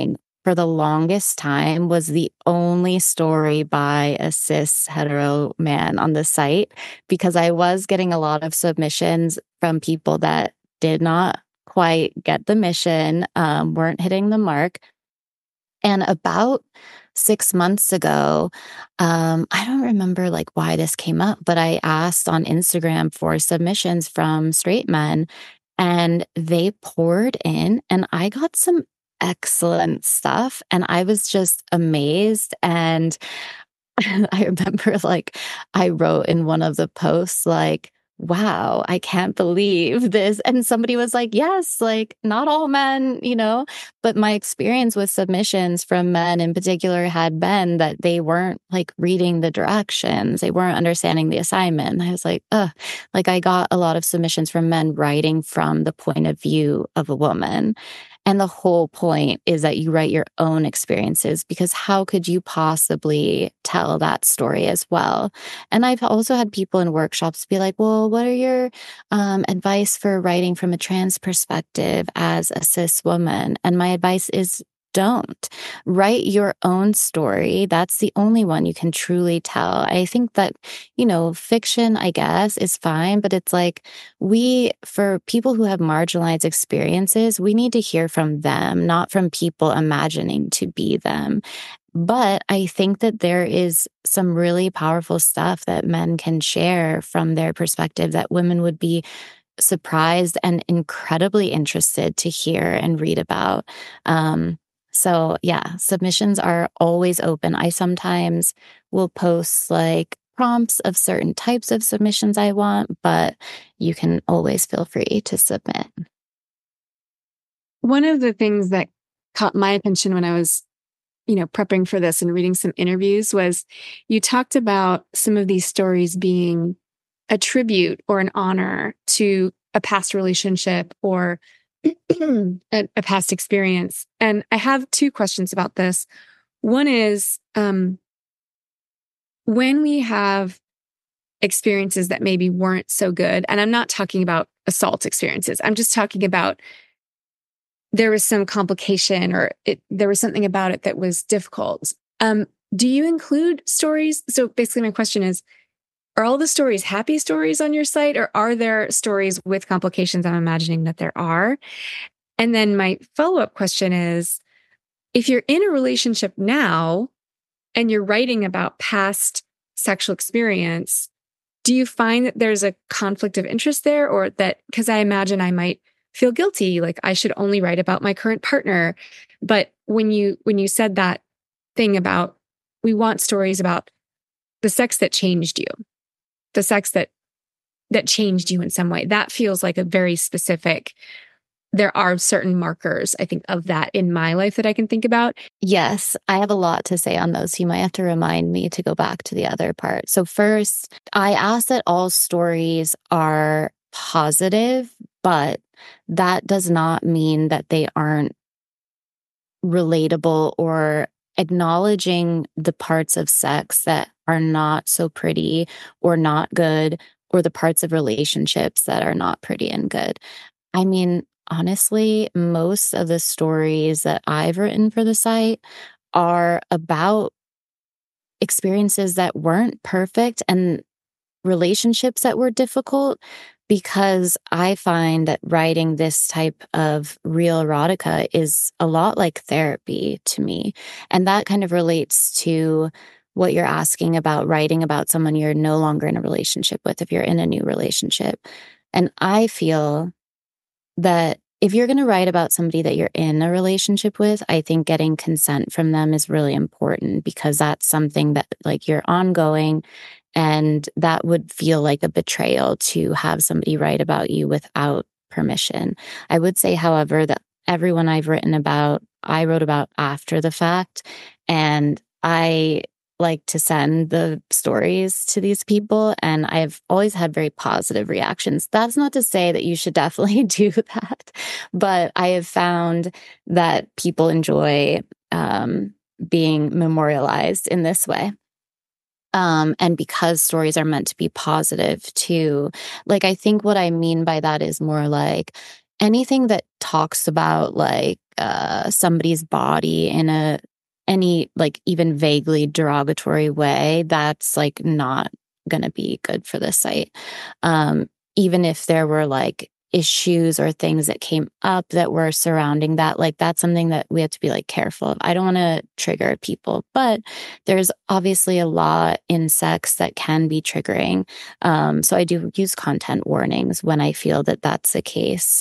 for the longest time was the only story by a cis hetero man on the site, because I was getting a lot of submissions from people that did not quite get the mission, weren't hitting the mark. And about 6 months ago, I don't remember like why this came up, but I asked on Instagram for submissions from straight men, and they poured in, and I got some excellent stuff. And I was just amazed. And I remember like I wrote in one of the posts, like, wow, I can't believe this. And somebody was like, yes, like not all men, but my experience with submissions from men in particular had been that they weren't like reading the directions. They weren't understanding the assignment. And I was like, like I got a lot of submissions from men writing from the point of view of a woman. And the whole point is that you write your own experiences, because how could you possibly tell that story as well? And I've also had people in workshops be like, well, what are your advice for writing from a trans perspective as a cis woman? And my advice is, don't write your own story. That's the only one you can truly tell. I think that, fiction, I guess, is fine, but it's like for people who have marginalized experiences, we need to hear from them, not from people imagining to be them. But I think that there is some really powerful stuff that men can share from their perspective that women would be surprised and incredibly interested to hear and read about. So yeah, submissions are always open. I sometimes will post like prompts of certain types of submissions I want, but you can always feel free to submit. One of the things that caught my attention when I was, prepping for this and reading some interviews was you talked about some of these stories being a tribute or an honor to a past relationship or a past experience. And I have two questions about this. One is, when we have experiences that maybe weren't so good, and I'm not talking about assault experiences, I'm just talking about there was some complication or there was something about it that was difficult. Do you include stories? So basically my question is, are all the stories happy stories on your site, or are there stories with complications? I'm imagining that there are. And then my follow-up question is, if you're in a relationship now and you're writing about past sexual experience, do you find that there's a conflict of interest there, or that, because I imagine I might feel guilty, like I should only write about my current partner. But when you said that thing about, we want stories about the sex that changed you, the sex that changed you in some way, that feels like a very specific, there are certain markers, I think, of that in my life that I can think about. Yes, I have a lot to say on those. You might have to remind me to go back to the other part. So first, I ask that all stories are positive, but that does not mean that they aren't relatable or acknowledging the parts of sex that are not so pretty or not good, or the parts of relationships that are not pretty and good. I mean, honestly, most of the stories that I've written for the site are about experiences that weren't perfect and relationships that were difficult, because I find that writing this type of real erotica is a lot like therapy to me. And that kind of relates to what you're asking about writing about someone you're no longer in a relationship with, if you're in a new relationship. And I feel that if you're going to write about somebody that you're in a relationship with, I think getting consent from them is really important, because that's something that like you're ongoing, and that would feel like a betrayal to have somebody write about you without permission. I would say, however, that everyone I've written about, I wrote about after the fact, and I like to send the stories to these people, and I've always had very positive reactions. That's not to say that you should definitely do that, but I have found that people enjoy being memorialized in this way. And because stories are meant to be positive too, like, I think what I mean by that is more like, anything that talks about like somebody's body in any like even vaguely derogatory way, that's like not gonna be good for the site. Even if there were like issues or things that came up that were surrounding that, like that's something that we have to be like careful of. I don't want to trigger people, but there's obviously a lot in sex that can be triggering. So I do use content warnings when I feel that that's the case.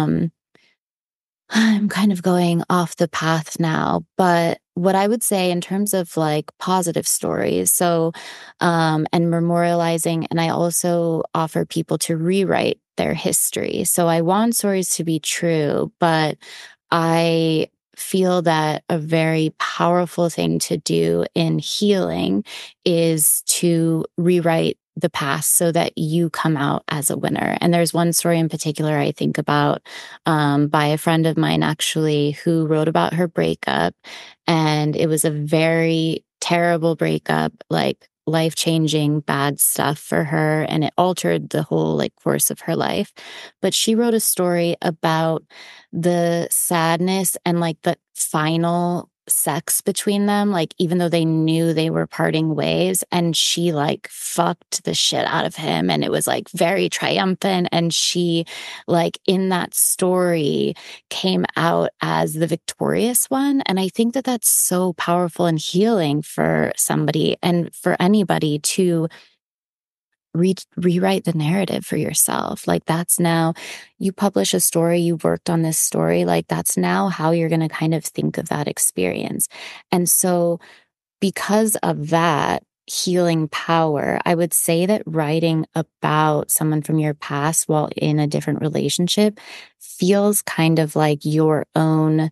I'm kind of going off the path now, but what I would say in terms of like positive stories, so, and memorializing, and I also offer people to rewrite their history. So I want stories to be true, but I feel that a very powerful thing to do in healing is to rewrite the past so that you come out as a winner. And there's one story in particular I think about by a friend of mine, actually, who wrote about her breakup. And it was a very terrible breakup, like life-changing bad stuff for her. And it altered the whole like course of her life. But she wrote a story about the sadness and like the final sex between them, like even though they knew they were parting ways, and she like fucked the shit out of him, and it was like very triumphant, and she like in that story came out as the victorious one. And I think that that's so powerful and healing for somebody and for anybody to rewrite the narrative for yourself. Like that's now you publish a story, you worked on this story, like that's now how you're going to kind of think of that experience. And so because of that healing power, I would say that writing about someone from your past while in a different relationship feels kind of like your own,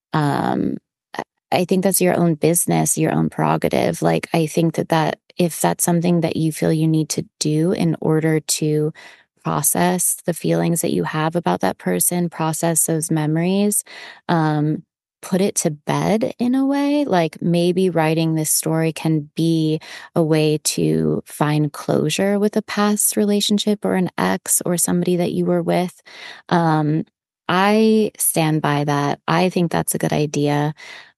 I think that's your own business, your own prerogative. Like, I think that if that's something that you feel you need to do in order to process the feelings that you have about that person, process those memories, put it to bed in a way, like maybe writing this story can be a way to find closure with a past relationship or an ex or somebody that you were with. I stand by that. I think that's a good idea.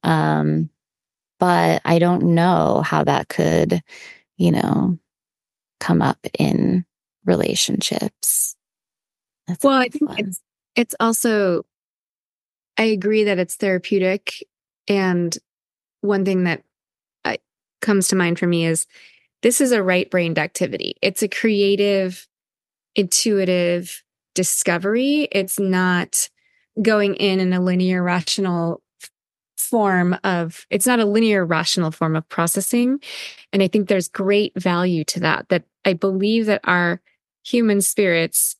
But I don't know how that could, you know, come up in relationships. That's Well, I think fun. it's also, I agree that it's therapeutic. And one thing that comes to mind for me is this is a right-brained activity. It's a creative, intuitive discovery. It's not going in a linear rational it's not a linear rational form of processing. And I think there's great value to that I believe that our human spirits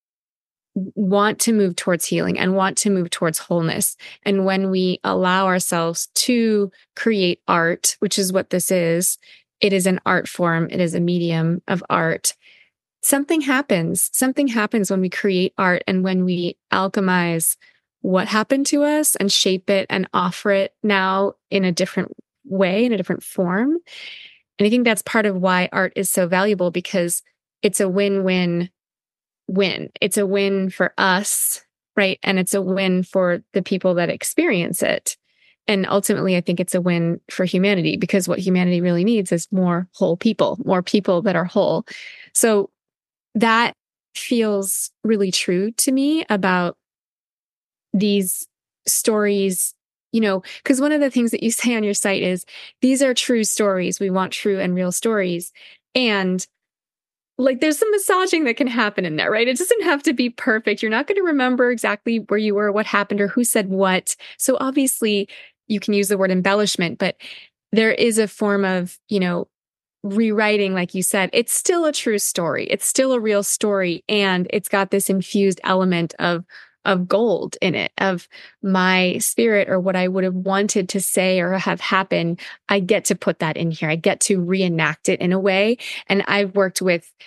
want to move towards healing and want to move towards wholeness. And when we allow ourselves to create art, which is what this is, it is an art form, it is a medium of art. Something happens. Something happens when we create art and when we alchemize what happened to us and shape it and offer it now in a different way, in a different form. And I think that's part of why art is so valuable, because it's a win-win-win. It's a win for us, right? And it's a win for the people that experience it. And ultimately, I think it's a win for humanity, because what humanity really needs is more whole people, more people that are whole. So that feels really true to me about these stories, because one of the things that you say on your site is these are true stories. We want true and real stories. And like there's some massaging that can happen in there, right? It doesn't have to be perfect. You're not going to remember exactly where you were, what happened, or who said what. So obviously you can use the word embellishment, but there is a form of, rewriting, like you said. It's still a true story. It's still a real story. And it's got this infused element of gold in it, of my spirit or what I would have wanted to say or have happen. I get to put that in here. I get to reenact it in a way. And I've worked with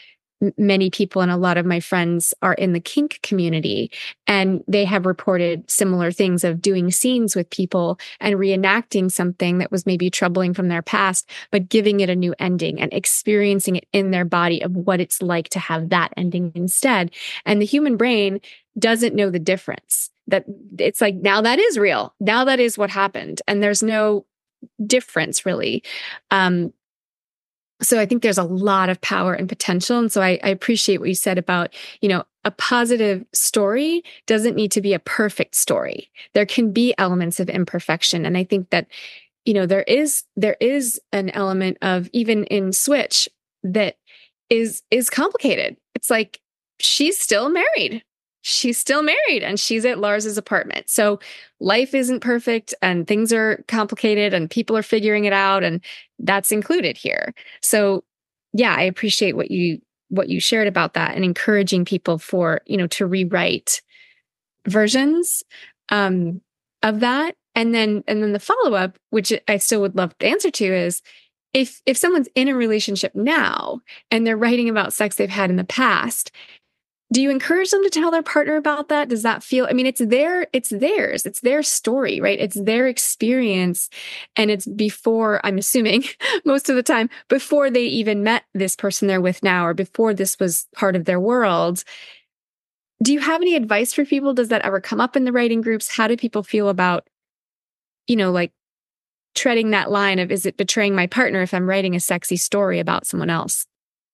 many people and a lot of my friends are in the kink community, and they have reported similar things of doing scenes with people and reenacting something that was maybe troubling from their past, but giving it a new ending and experiencing it in their body of what it's like to have that ending instead. And the human brain doesn't know the difference. That it's like, now that is real. Now that is what happened. And there's no difference really. So I think there's a lot of power and potential. And so I appreciate what you said about, a positive story doesn't need to be a perfect story. There can be elements of imperfection. And I think that, there is an element of, even in Switch, that is complicated. It's like, she's still married. And she's at Lars's apartment. So life isn't perfect and things are complicated and people are figuring it out, and that's included here. So yeah, I appreciate what you shared about that, and encouraging people to rewrite versions of that. And then the follow-up, which I still would love the answer to, is if someone's in a relationship now and they're writing about sex they've had in the past, do you encourage them to tell their partner about that? Does that feel, it's theirs. It's their story, right? It's their experience. And it's before, I'm assuming most of the time, before they even met this person they're with now, or before this was part of their world. Do you have any advice for people? Does that ever come up in the writing groups? How do people feel about, like treading that line of, is it betraying my partner if I'm writing a sexy story about someone else?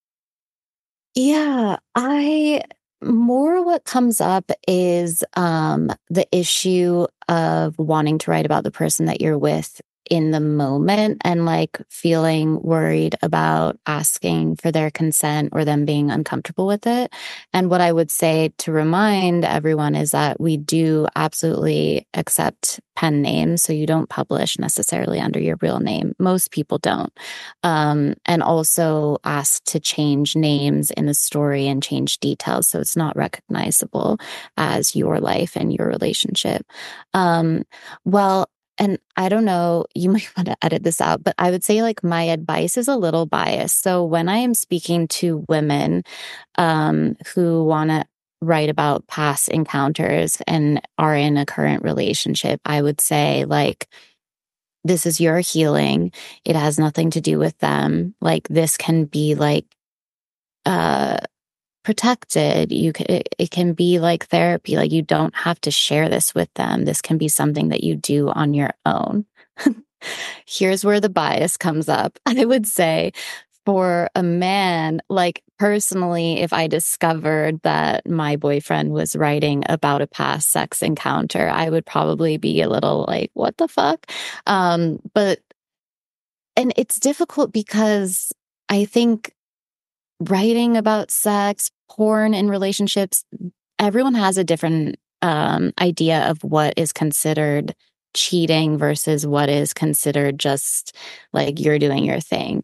Yeah, more what comes up is the issue of wanting to write about the person that you're with in the moment, and like feeling worried about asking for their consent or them being uncomfortable with it. And what I would say to remind everyone is that we do absolutely accept pen names. So you don't publish necessarily under your real name. Most people don't. And also ask to change names in the story and change details so it's not recognizable as your life and your relationship. And I don't know, you might want to edit this out, but I would say like my advice is a little biased. So when I am speaking to women who want to write about past encounters and are in a current relationship, I would say like, this is your healing. It has nothing to do with them. Like this can be like protected. It can be like therapy. Like you don't have to share this with them. This can be something that you do on your own. Here's where the bias comes up. I would say for a man, like personally, if I discovered that my boyfriend was writing about a past sex encounter, I would probably be a little like, what the fuck? And it's difficult because I think writing about sex, porn, and relationships, everyone has a different idea of what is considered cheating versus what is considered just like you're doing your thing.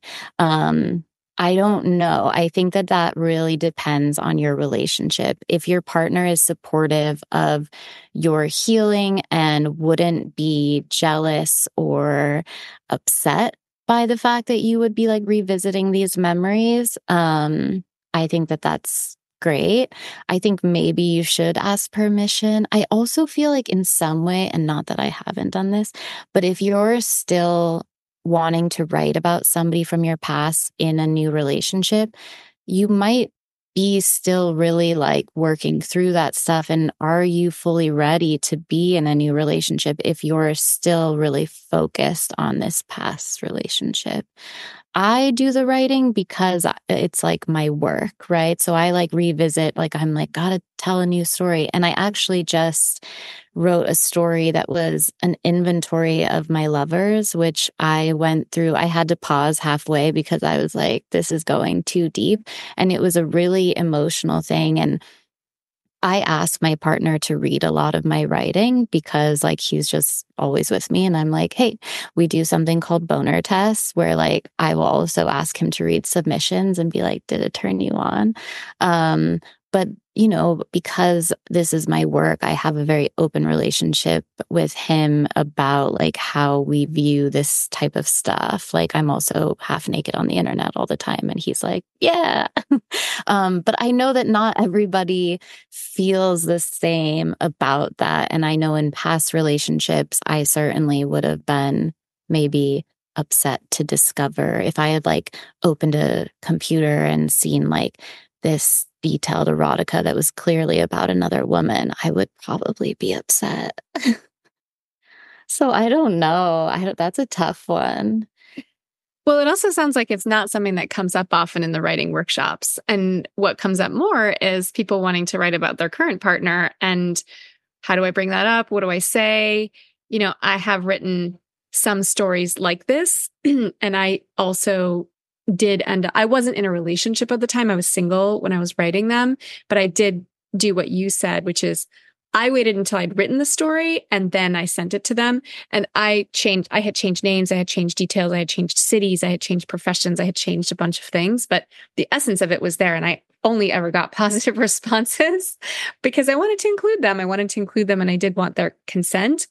I don't know. I think that really depends on your relationship. If your partner is supportive of your healing and wouldn't be jealous or upset by the fact that you would be like revisiting these memories, I think that's great. I think maybe you should ask permission. I also feel like in some way, and not that I haven't done this, but if you're still wanting to write about somebody from your past in a new relationship, you might be still really like working through that stuff. And are you fully ready to be in a new relationship if you're still really focused on this past relationship? I do the writing because it's like my work, right? So I like revisit, like I'm like, gotta tell a new story. And I actually just wrote a story that was an inventory of my lovers, which I went through. I had to pause halfway because I was like, this is going too deep. And it was a really emotional thing. And I asked my partner to read a lot of my writing because like he's just always with me. And I'm like, hey, we do something called boner tests where like I will also ask him to read submissions and be like, did it turn you on? but, because this is my work, I have a very open relationship with him about like how we view this type of stuff. Like I'm also half naked on the internet all the time. And he's like, yeah. But I know that not everybody feels the same about that. And I know in past relationships, I certainly would have been maybe upset to discover if I had like opened a computer and seen like this detailed erotica that was clearly about another woman, I would probably be upset. So I don't know. That's a tough one. Well, it also sounds like it's not something that comes up often in the writing workshops. And what comes up more is people wanting to write about their current partner. And how do I bring that up? What do I say? I have written some stories like this. And I also I wasn't in a relationship at the time. I was single when I was writing them, but I did do what you said, which is I waited until I'd written the story and then I sent it to them. And I had changed names, I had changed details, I had changed cities, I had changed professions, I had changed a bunch of things, but the essence of it was there. And I only ever got positive responses because I wanted to include them. And I did want their consent.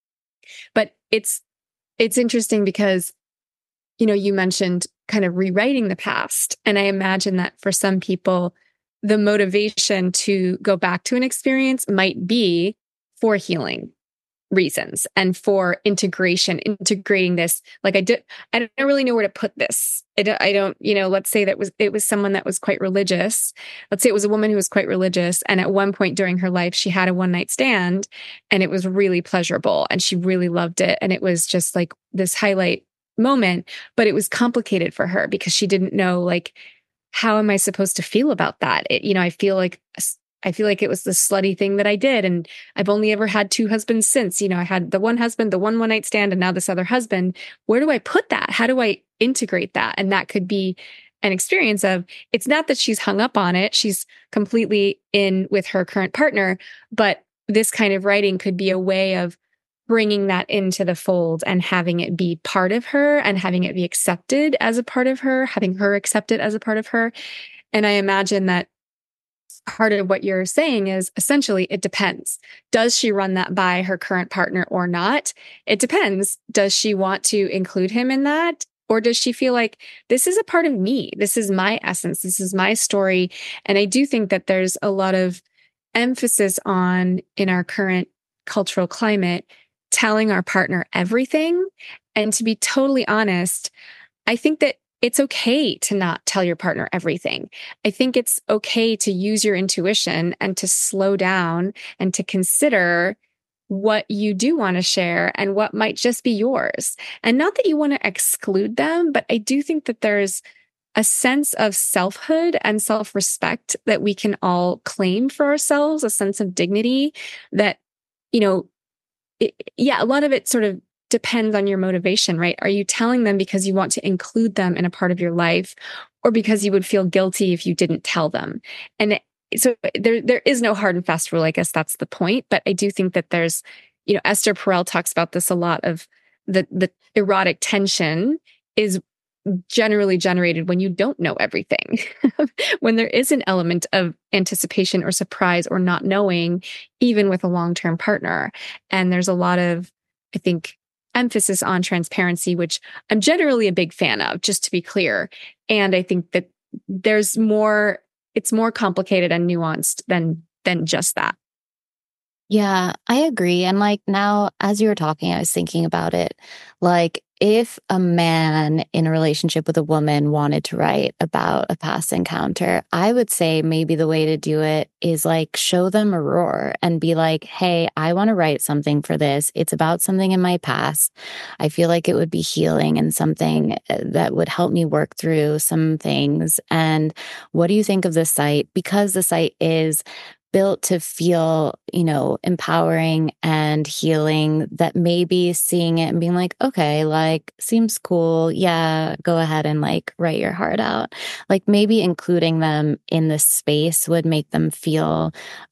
But it's interesting because, you mentioned kind of rewriting the past. And I imagine that for some people, the motivation to go back to an experience might be for healing reasons and for integrating this. Like I don't really know where to put this. I don't, let's say it was someone that was quite religious. Let's say it was a woman who was quite religious. And at one point during her life, she had a one-night stand and it was really pleasurable and she really loved it. And it was just like this highlight moment, but it was complicated for her because she didn't know, like, how am I supposed to feel about that? I feel like it was the slutty thing that I did. And I've only ever had two husbands since, I had the one husband, the one night stand, and now this other husband. Where do I put that? How do I integrate that? And that could be an experience of, it's not that she's hung up on it. She's completely in with her current partner, but this kind of writing could be a way of bringing that into the fold and having it be part of her and having it be accepted as a part of her, having her accepted as a part of her. And I imagine that part of what you're saying is essentially it depends. Does she run that by her current partner or not? It depends. Does she want to include him in that? Or does she feel like this is a part of me? This is my essence. This is my story. And I do think that there's a lot of emphasis on, in our current cultural climate, telling our partner everything. And to be totally honest, I think that it's okay to not tell your partner everything. I think it's okay to use your intuition and to slow down and to consider what you do want to share and what might just be yours. And not that you want to exclude them, but I do think that there's a sense of selfhood and self-respect that we can all claim for ourselves, a sense of dignity that, a lot of it sort of depends on your motivation, right? Are you telling them because you want to include them in a part of your life or because you would feel guilty if you didn't tell them? And so there is no hard and fast rule. I guess that's the point. But I do think that there's, Esther Perel talks about this a lot, of the erotic tension is generally generated when you don't know everything, when there is an element of anticipation or surprise or not knowing, even with a long-term partner. And there's a lot of, I think, emphasis on transparency, which I'm generally a big fan of, just to be clear. And I think that it's more complicated and nuanced than just that. Yeah, I agree. And like now, as you were talking, I was thinking about it. Like if a man in a relationship with a woman wanted to write about a past encounter, I would say maybe the way to do it is like show them a roar and be like, hey, I want to write something for this. It's about something in my past. I feel like it would be healing and something that would help me work through some things. And what do you think of the site? Because the site is built to feel, empowering and healing, that maybe seeing it and being like, okay, like seems cool. Yeah, go ahead and like write your heart out. Like maybe including them in this space would make them feel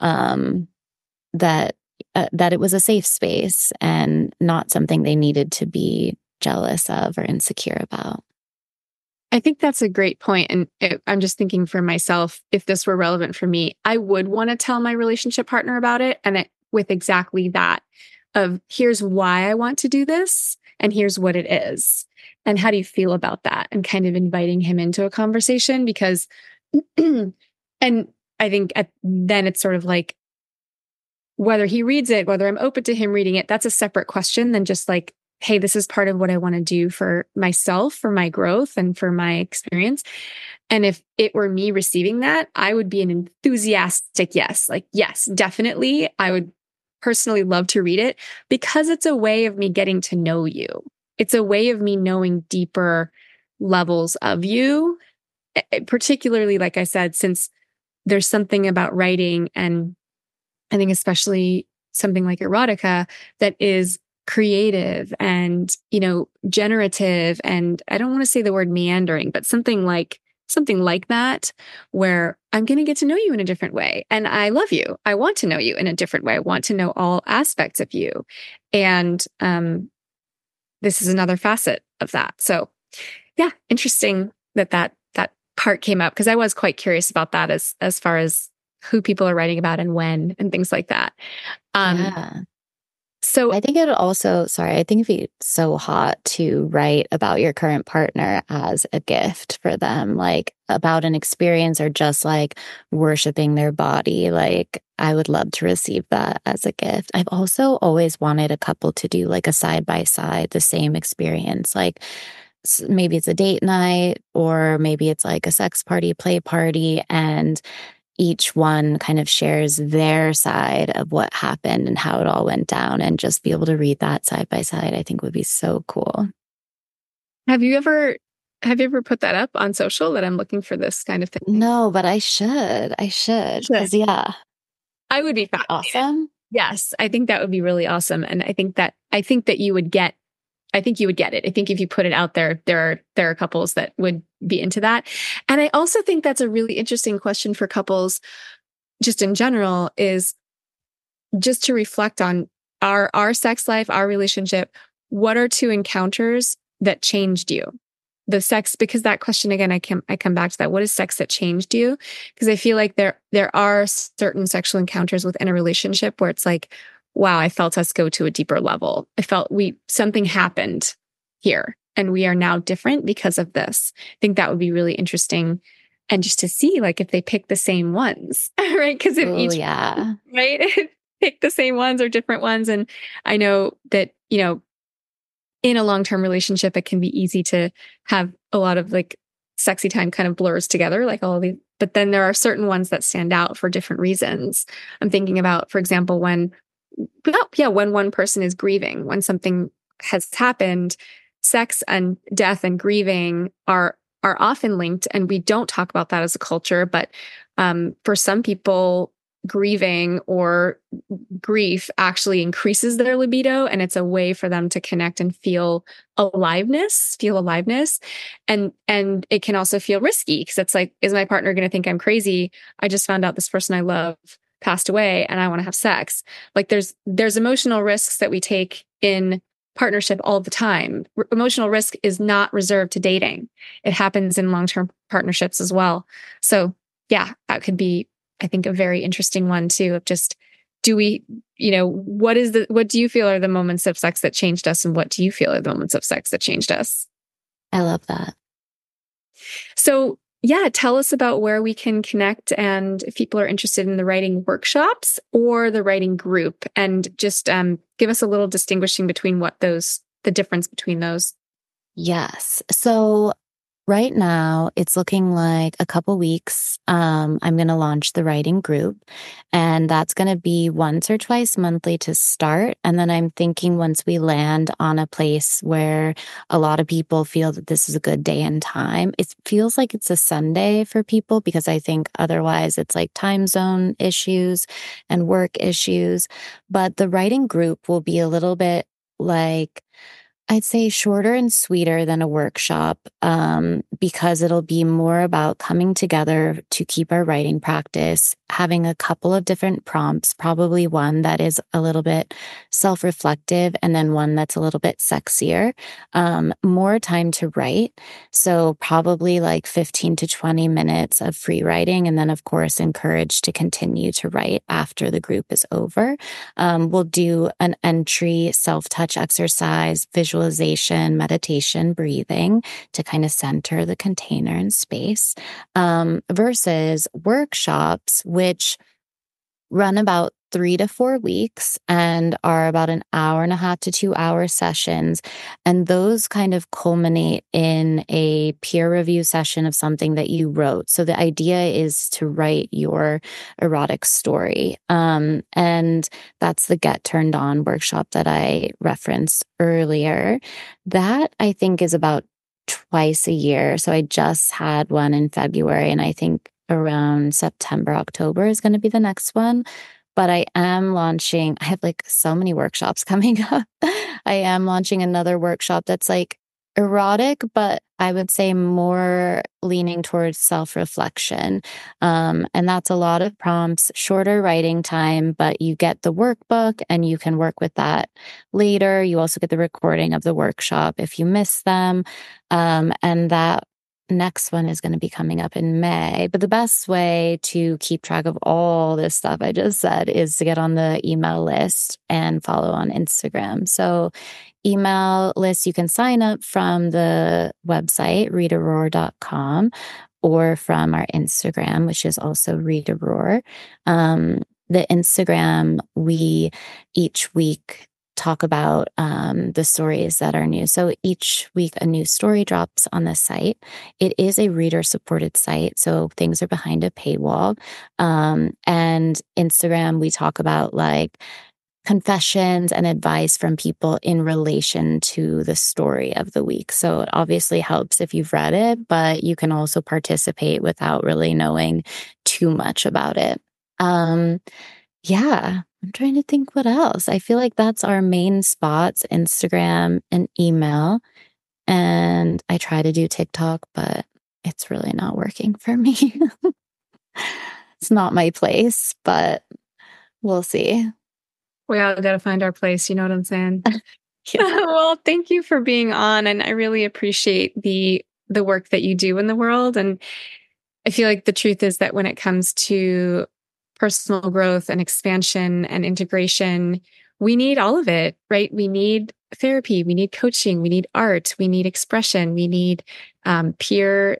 that it was a safe space and not something they needed to be jealous of or insecure about. I think that's a great point. And I'm just thinking for myself, if this were relevant for me, I would want to tell my relationship partner about it. And with exactly that of here's why I want to do this and here's what it is. And how do you feel about that? And kind of inviting him into a conversation because, and I think then it's sort of like whether he reads it, whether I'm open to him reading it, that's a separate question than just like, hey, this is part of what I want to do for myself, for my growth and for my experience. And if it were me receiving that, I would be an enthusiastic yes. Like, yes, definitely. I would personally love to read it because it's a way of me getting to know you. It's a way of me knowing deeper levels of you, particularly, like I said, since there's something about writing, and I think especially something like erotica that is creative and, generative. And I don't want to say the word meandering, but something like that, where I'm going to get to know you in a different way. And I love you. I want to know you in a different way. I want to know all aspects of you. And this is another facet of that. So yeah, interesting that part came up because I was quite curious about that as far as who people are writing about and when and things like that. Yeah. So I think I think it'd be so hot to write about your current partner as a gift for them, like about an experience or just like worshiping their body. Like I would love to receive that as a gift. I've also always wanted a couple to do like a side by side, the same experience. Like maybe it's a date night or maybe it's like a sex party, play party, and each one kind of shares their side of what happened and how it all went down, and just be able to read that side by side, I think would be so cool. Have you ever put that up on social that I'm looking for this kind of thing? No, but I should. Because yeah. I would be fascinated. Awesome. Yes, I think that would be really awesome. And I think that you would get it. I think if you put it out there, there are couples that would be into that. And I also think that's a really interesting question for couples just in general, is just to reflect on our sex life, our relationship. What are two encounters that changed you? The sex, because that question again, I come back to that. What is sex that changed you? Because I feel like there are certain sexual encounters within a relationship where it's like, wow, I felt us go to a deeper level. I felt something happened here and we are now different because of this. I think that would be really interesting. And just to see like if they pick the same ones, right? Because if right, pick the same ones or different ones. And I know that, in a long-term relationship, it can be easy to have a lot of like sexy time kind of blurs together, like all of these, but then there are certain ones that stand out for different reasons. I'm thinking about, for example, when one person is grieving, when something has happened, sex and death and grieving are often linked, and we don't talk about that as a culture. But for some people, grieving or grief actually increases their libido, and it's a way for them to connect and feel aliveness. And it can also feel risky because it's like, is my partner going to think I'm crazy? I just found out this person I love passed away and I want to have sex. Like there's emotional risks that we take in partnership all the time. Emotional risk is not reserved to dating. It happens in long-term partnerships as well. So yeah, that could be, I think, a very interesting one too, of just, do we, what do you feel are the moments of sex that changed us? And what do you feel are the moments of sex that changed us? I love that. So yeah, tell us about where we can connect, and if people are interested in the writing workshops or the writing group, and just give us a little distinguishing between the difference between those. Yes. So right now, it's looking like a couple weeks. I'm going to launch the writing group, and that's going to be once or twice monthly to start. And then I'm thinking once we land on a place where a lot of people feel that this is a good day and time, it feels like it's a Sunday for people, because I think otherwise it's like time zone issues and work issues. But the writing group will be a little bit like I'd say shorter and sweeter than a workshop, because it'll be more about coming together to keep our writing practice, having a couple of different prompts, probably one that is a little bit self-reflective and then one that's a little bit sexier, more time to write. So probably like 15 to 20 minutes of free writing. And then, of course, encouraged to continue to write after the group is over. We'll do an entry self-touch exercise, visualization, meditation, breathing to kind of center the container and space, versus workshops, which run about 3 to 4 weeks and are about an hour and a half to 2 hour sessions. And those kind of culminate in a peer review session of something that you wrote. So the idea is to write your erotic story. And that's the Get Turned On workshop that I referenced earlier. That I think is about twice a year. So I just had one in February, and I think around September, October is going to be the next one. But I have like so many workshops coming up. I am launching another workshop that's like erotic, but I would say more leaning towards self-reflection. And that's a lot of prompts, shorter writing time, but you get the workbook and you can work with that later. You also get the recording of the workshop if you miss them. And that next one is going to be coming up in May. But the best way to keep track of all this stuff I just said is to get on the email list and follow on Instagram. So email list, you can sign up from the website, ritarohr.com, or from our Instagram, which is also Rita Rohr. The Instagram, we each week talk about the stories that are new. So each week a new story drops on the site. It is a reader-supported site, so things are behind a paywall. And Instagram, we talk about like confessions and advice from people in relation to the story of the week. So it obviously helps if you've read it, but you can also participate without really knowing too much about it. Yeah, I'm trying to think what else. I feel like that's our main spots, Instagram and email. And I try to do TikTok, but it's really not working for me. It's not my place, but we'll see. We all got to find our place. You know what I'm saying? Yeah. Well, thank you for being on. And I really appreciate the work that you do in the world. And I feel like the truth is that when it comes to personal growth and expansion and integration, we need all of it, right? We need therapy, we need coaching, we need art, we need expression, we need peer,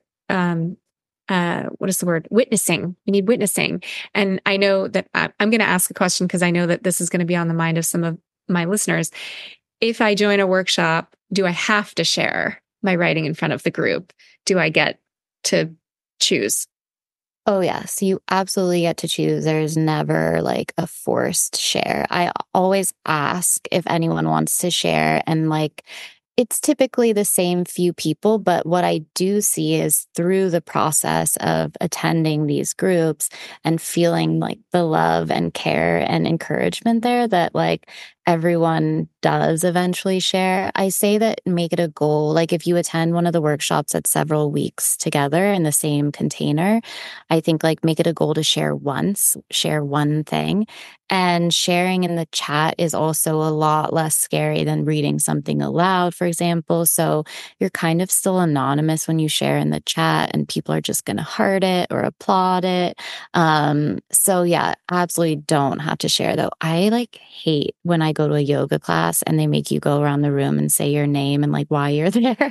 what is the word? Witnessing. We need witnessing. And I know that I'm going to ask a question because I know that this is going to be on the mind of some of my listeners. If I join a workshop, do I have to share my writing in front of the group? Do I get to choose? Oh, yes, you absolutely get to choose. There's never like a forced share. I always ask if anyone wants to share, and like it's typically the same few people. But what I do see is through the process of attending these groups and feeling like the love and care and encouragement there, that like everyone does eventually share. I say that make it a goal. Like if you attend one of the workshops at several weeks together in the same container, I think like make it a goal to share once, share one thing. And sharing in the chat is also a lot less scary than reading something aloud, for example. So you're kind of still anonymous when you share in the chat, and people are just going to heart it or applaud it. So yeah, absolutely don't have to share though. I like hate when I go to a yoga class and they make you go around the room and say your name and like why you're there.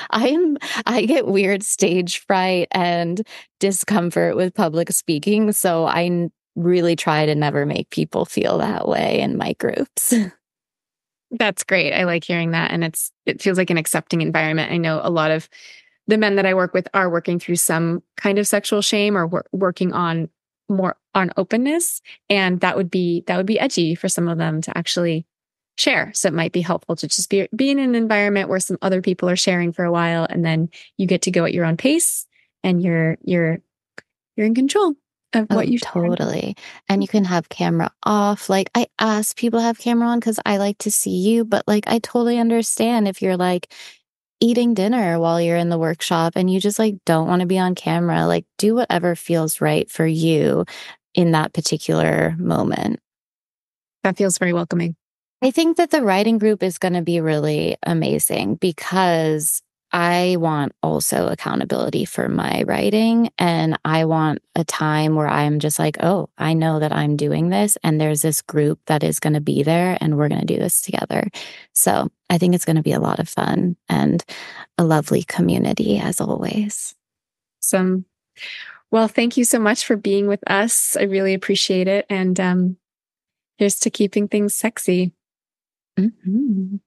I get weird stage fright and discomfort with public speaking. So I really try to never make people feel that way in my groups. That's great. I like hearing that. And it feels like an accepting environment. I know a lot of the men that I work with are working through some kind of sexual shame or working on more on openness. And that would be edgy for some of them to actually share. So it might be helpful to just be in an environment where some other people are sharing for a while, and then you get to go at your own pace and you're in control. of what you shared. Totally. And you can have camera off. Like I ask people to have camera on because I like to see you, but like I totally understand if you're like eating dinner while you're in the workshop and you just like don't want to be on camera. Like do whatever feels right for you in that particular moment. That feels very welcoming. I think that the writing group is going to be really amazing because I want also accountability for my writing. And I want a time where I'm just like, oh, I know that I'm doing this. And there's this group that is going to be there and we're going to do this together. So I think it's going to be a lot of fun and a lovely community as always. Well, thank you so much for being with us. I really appreciate it. And here's to keeping things sexy. Mm-hmm.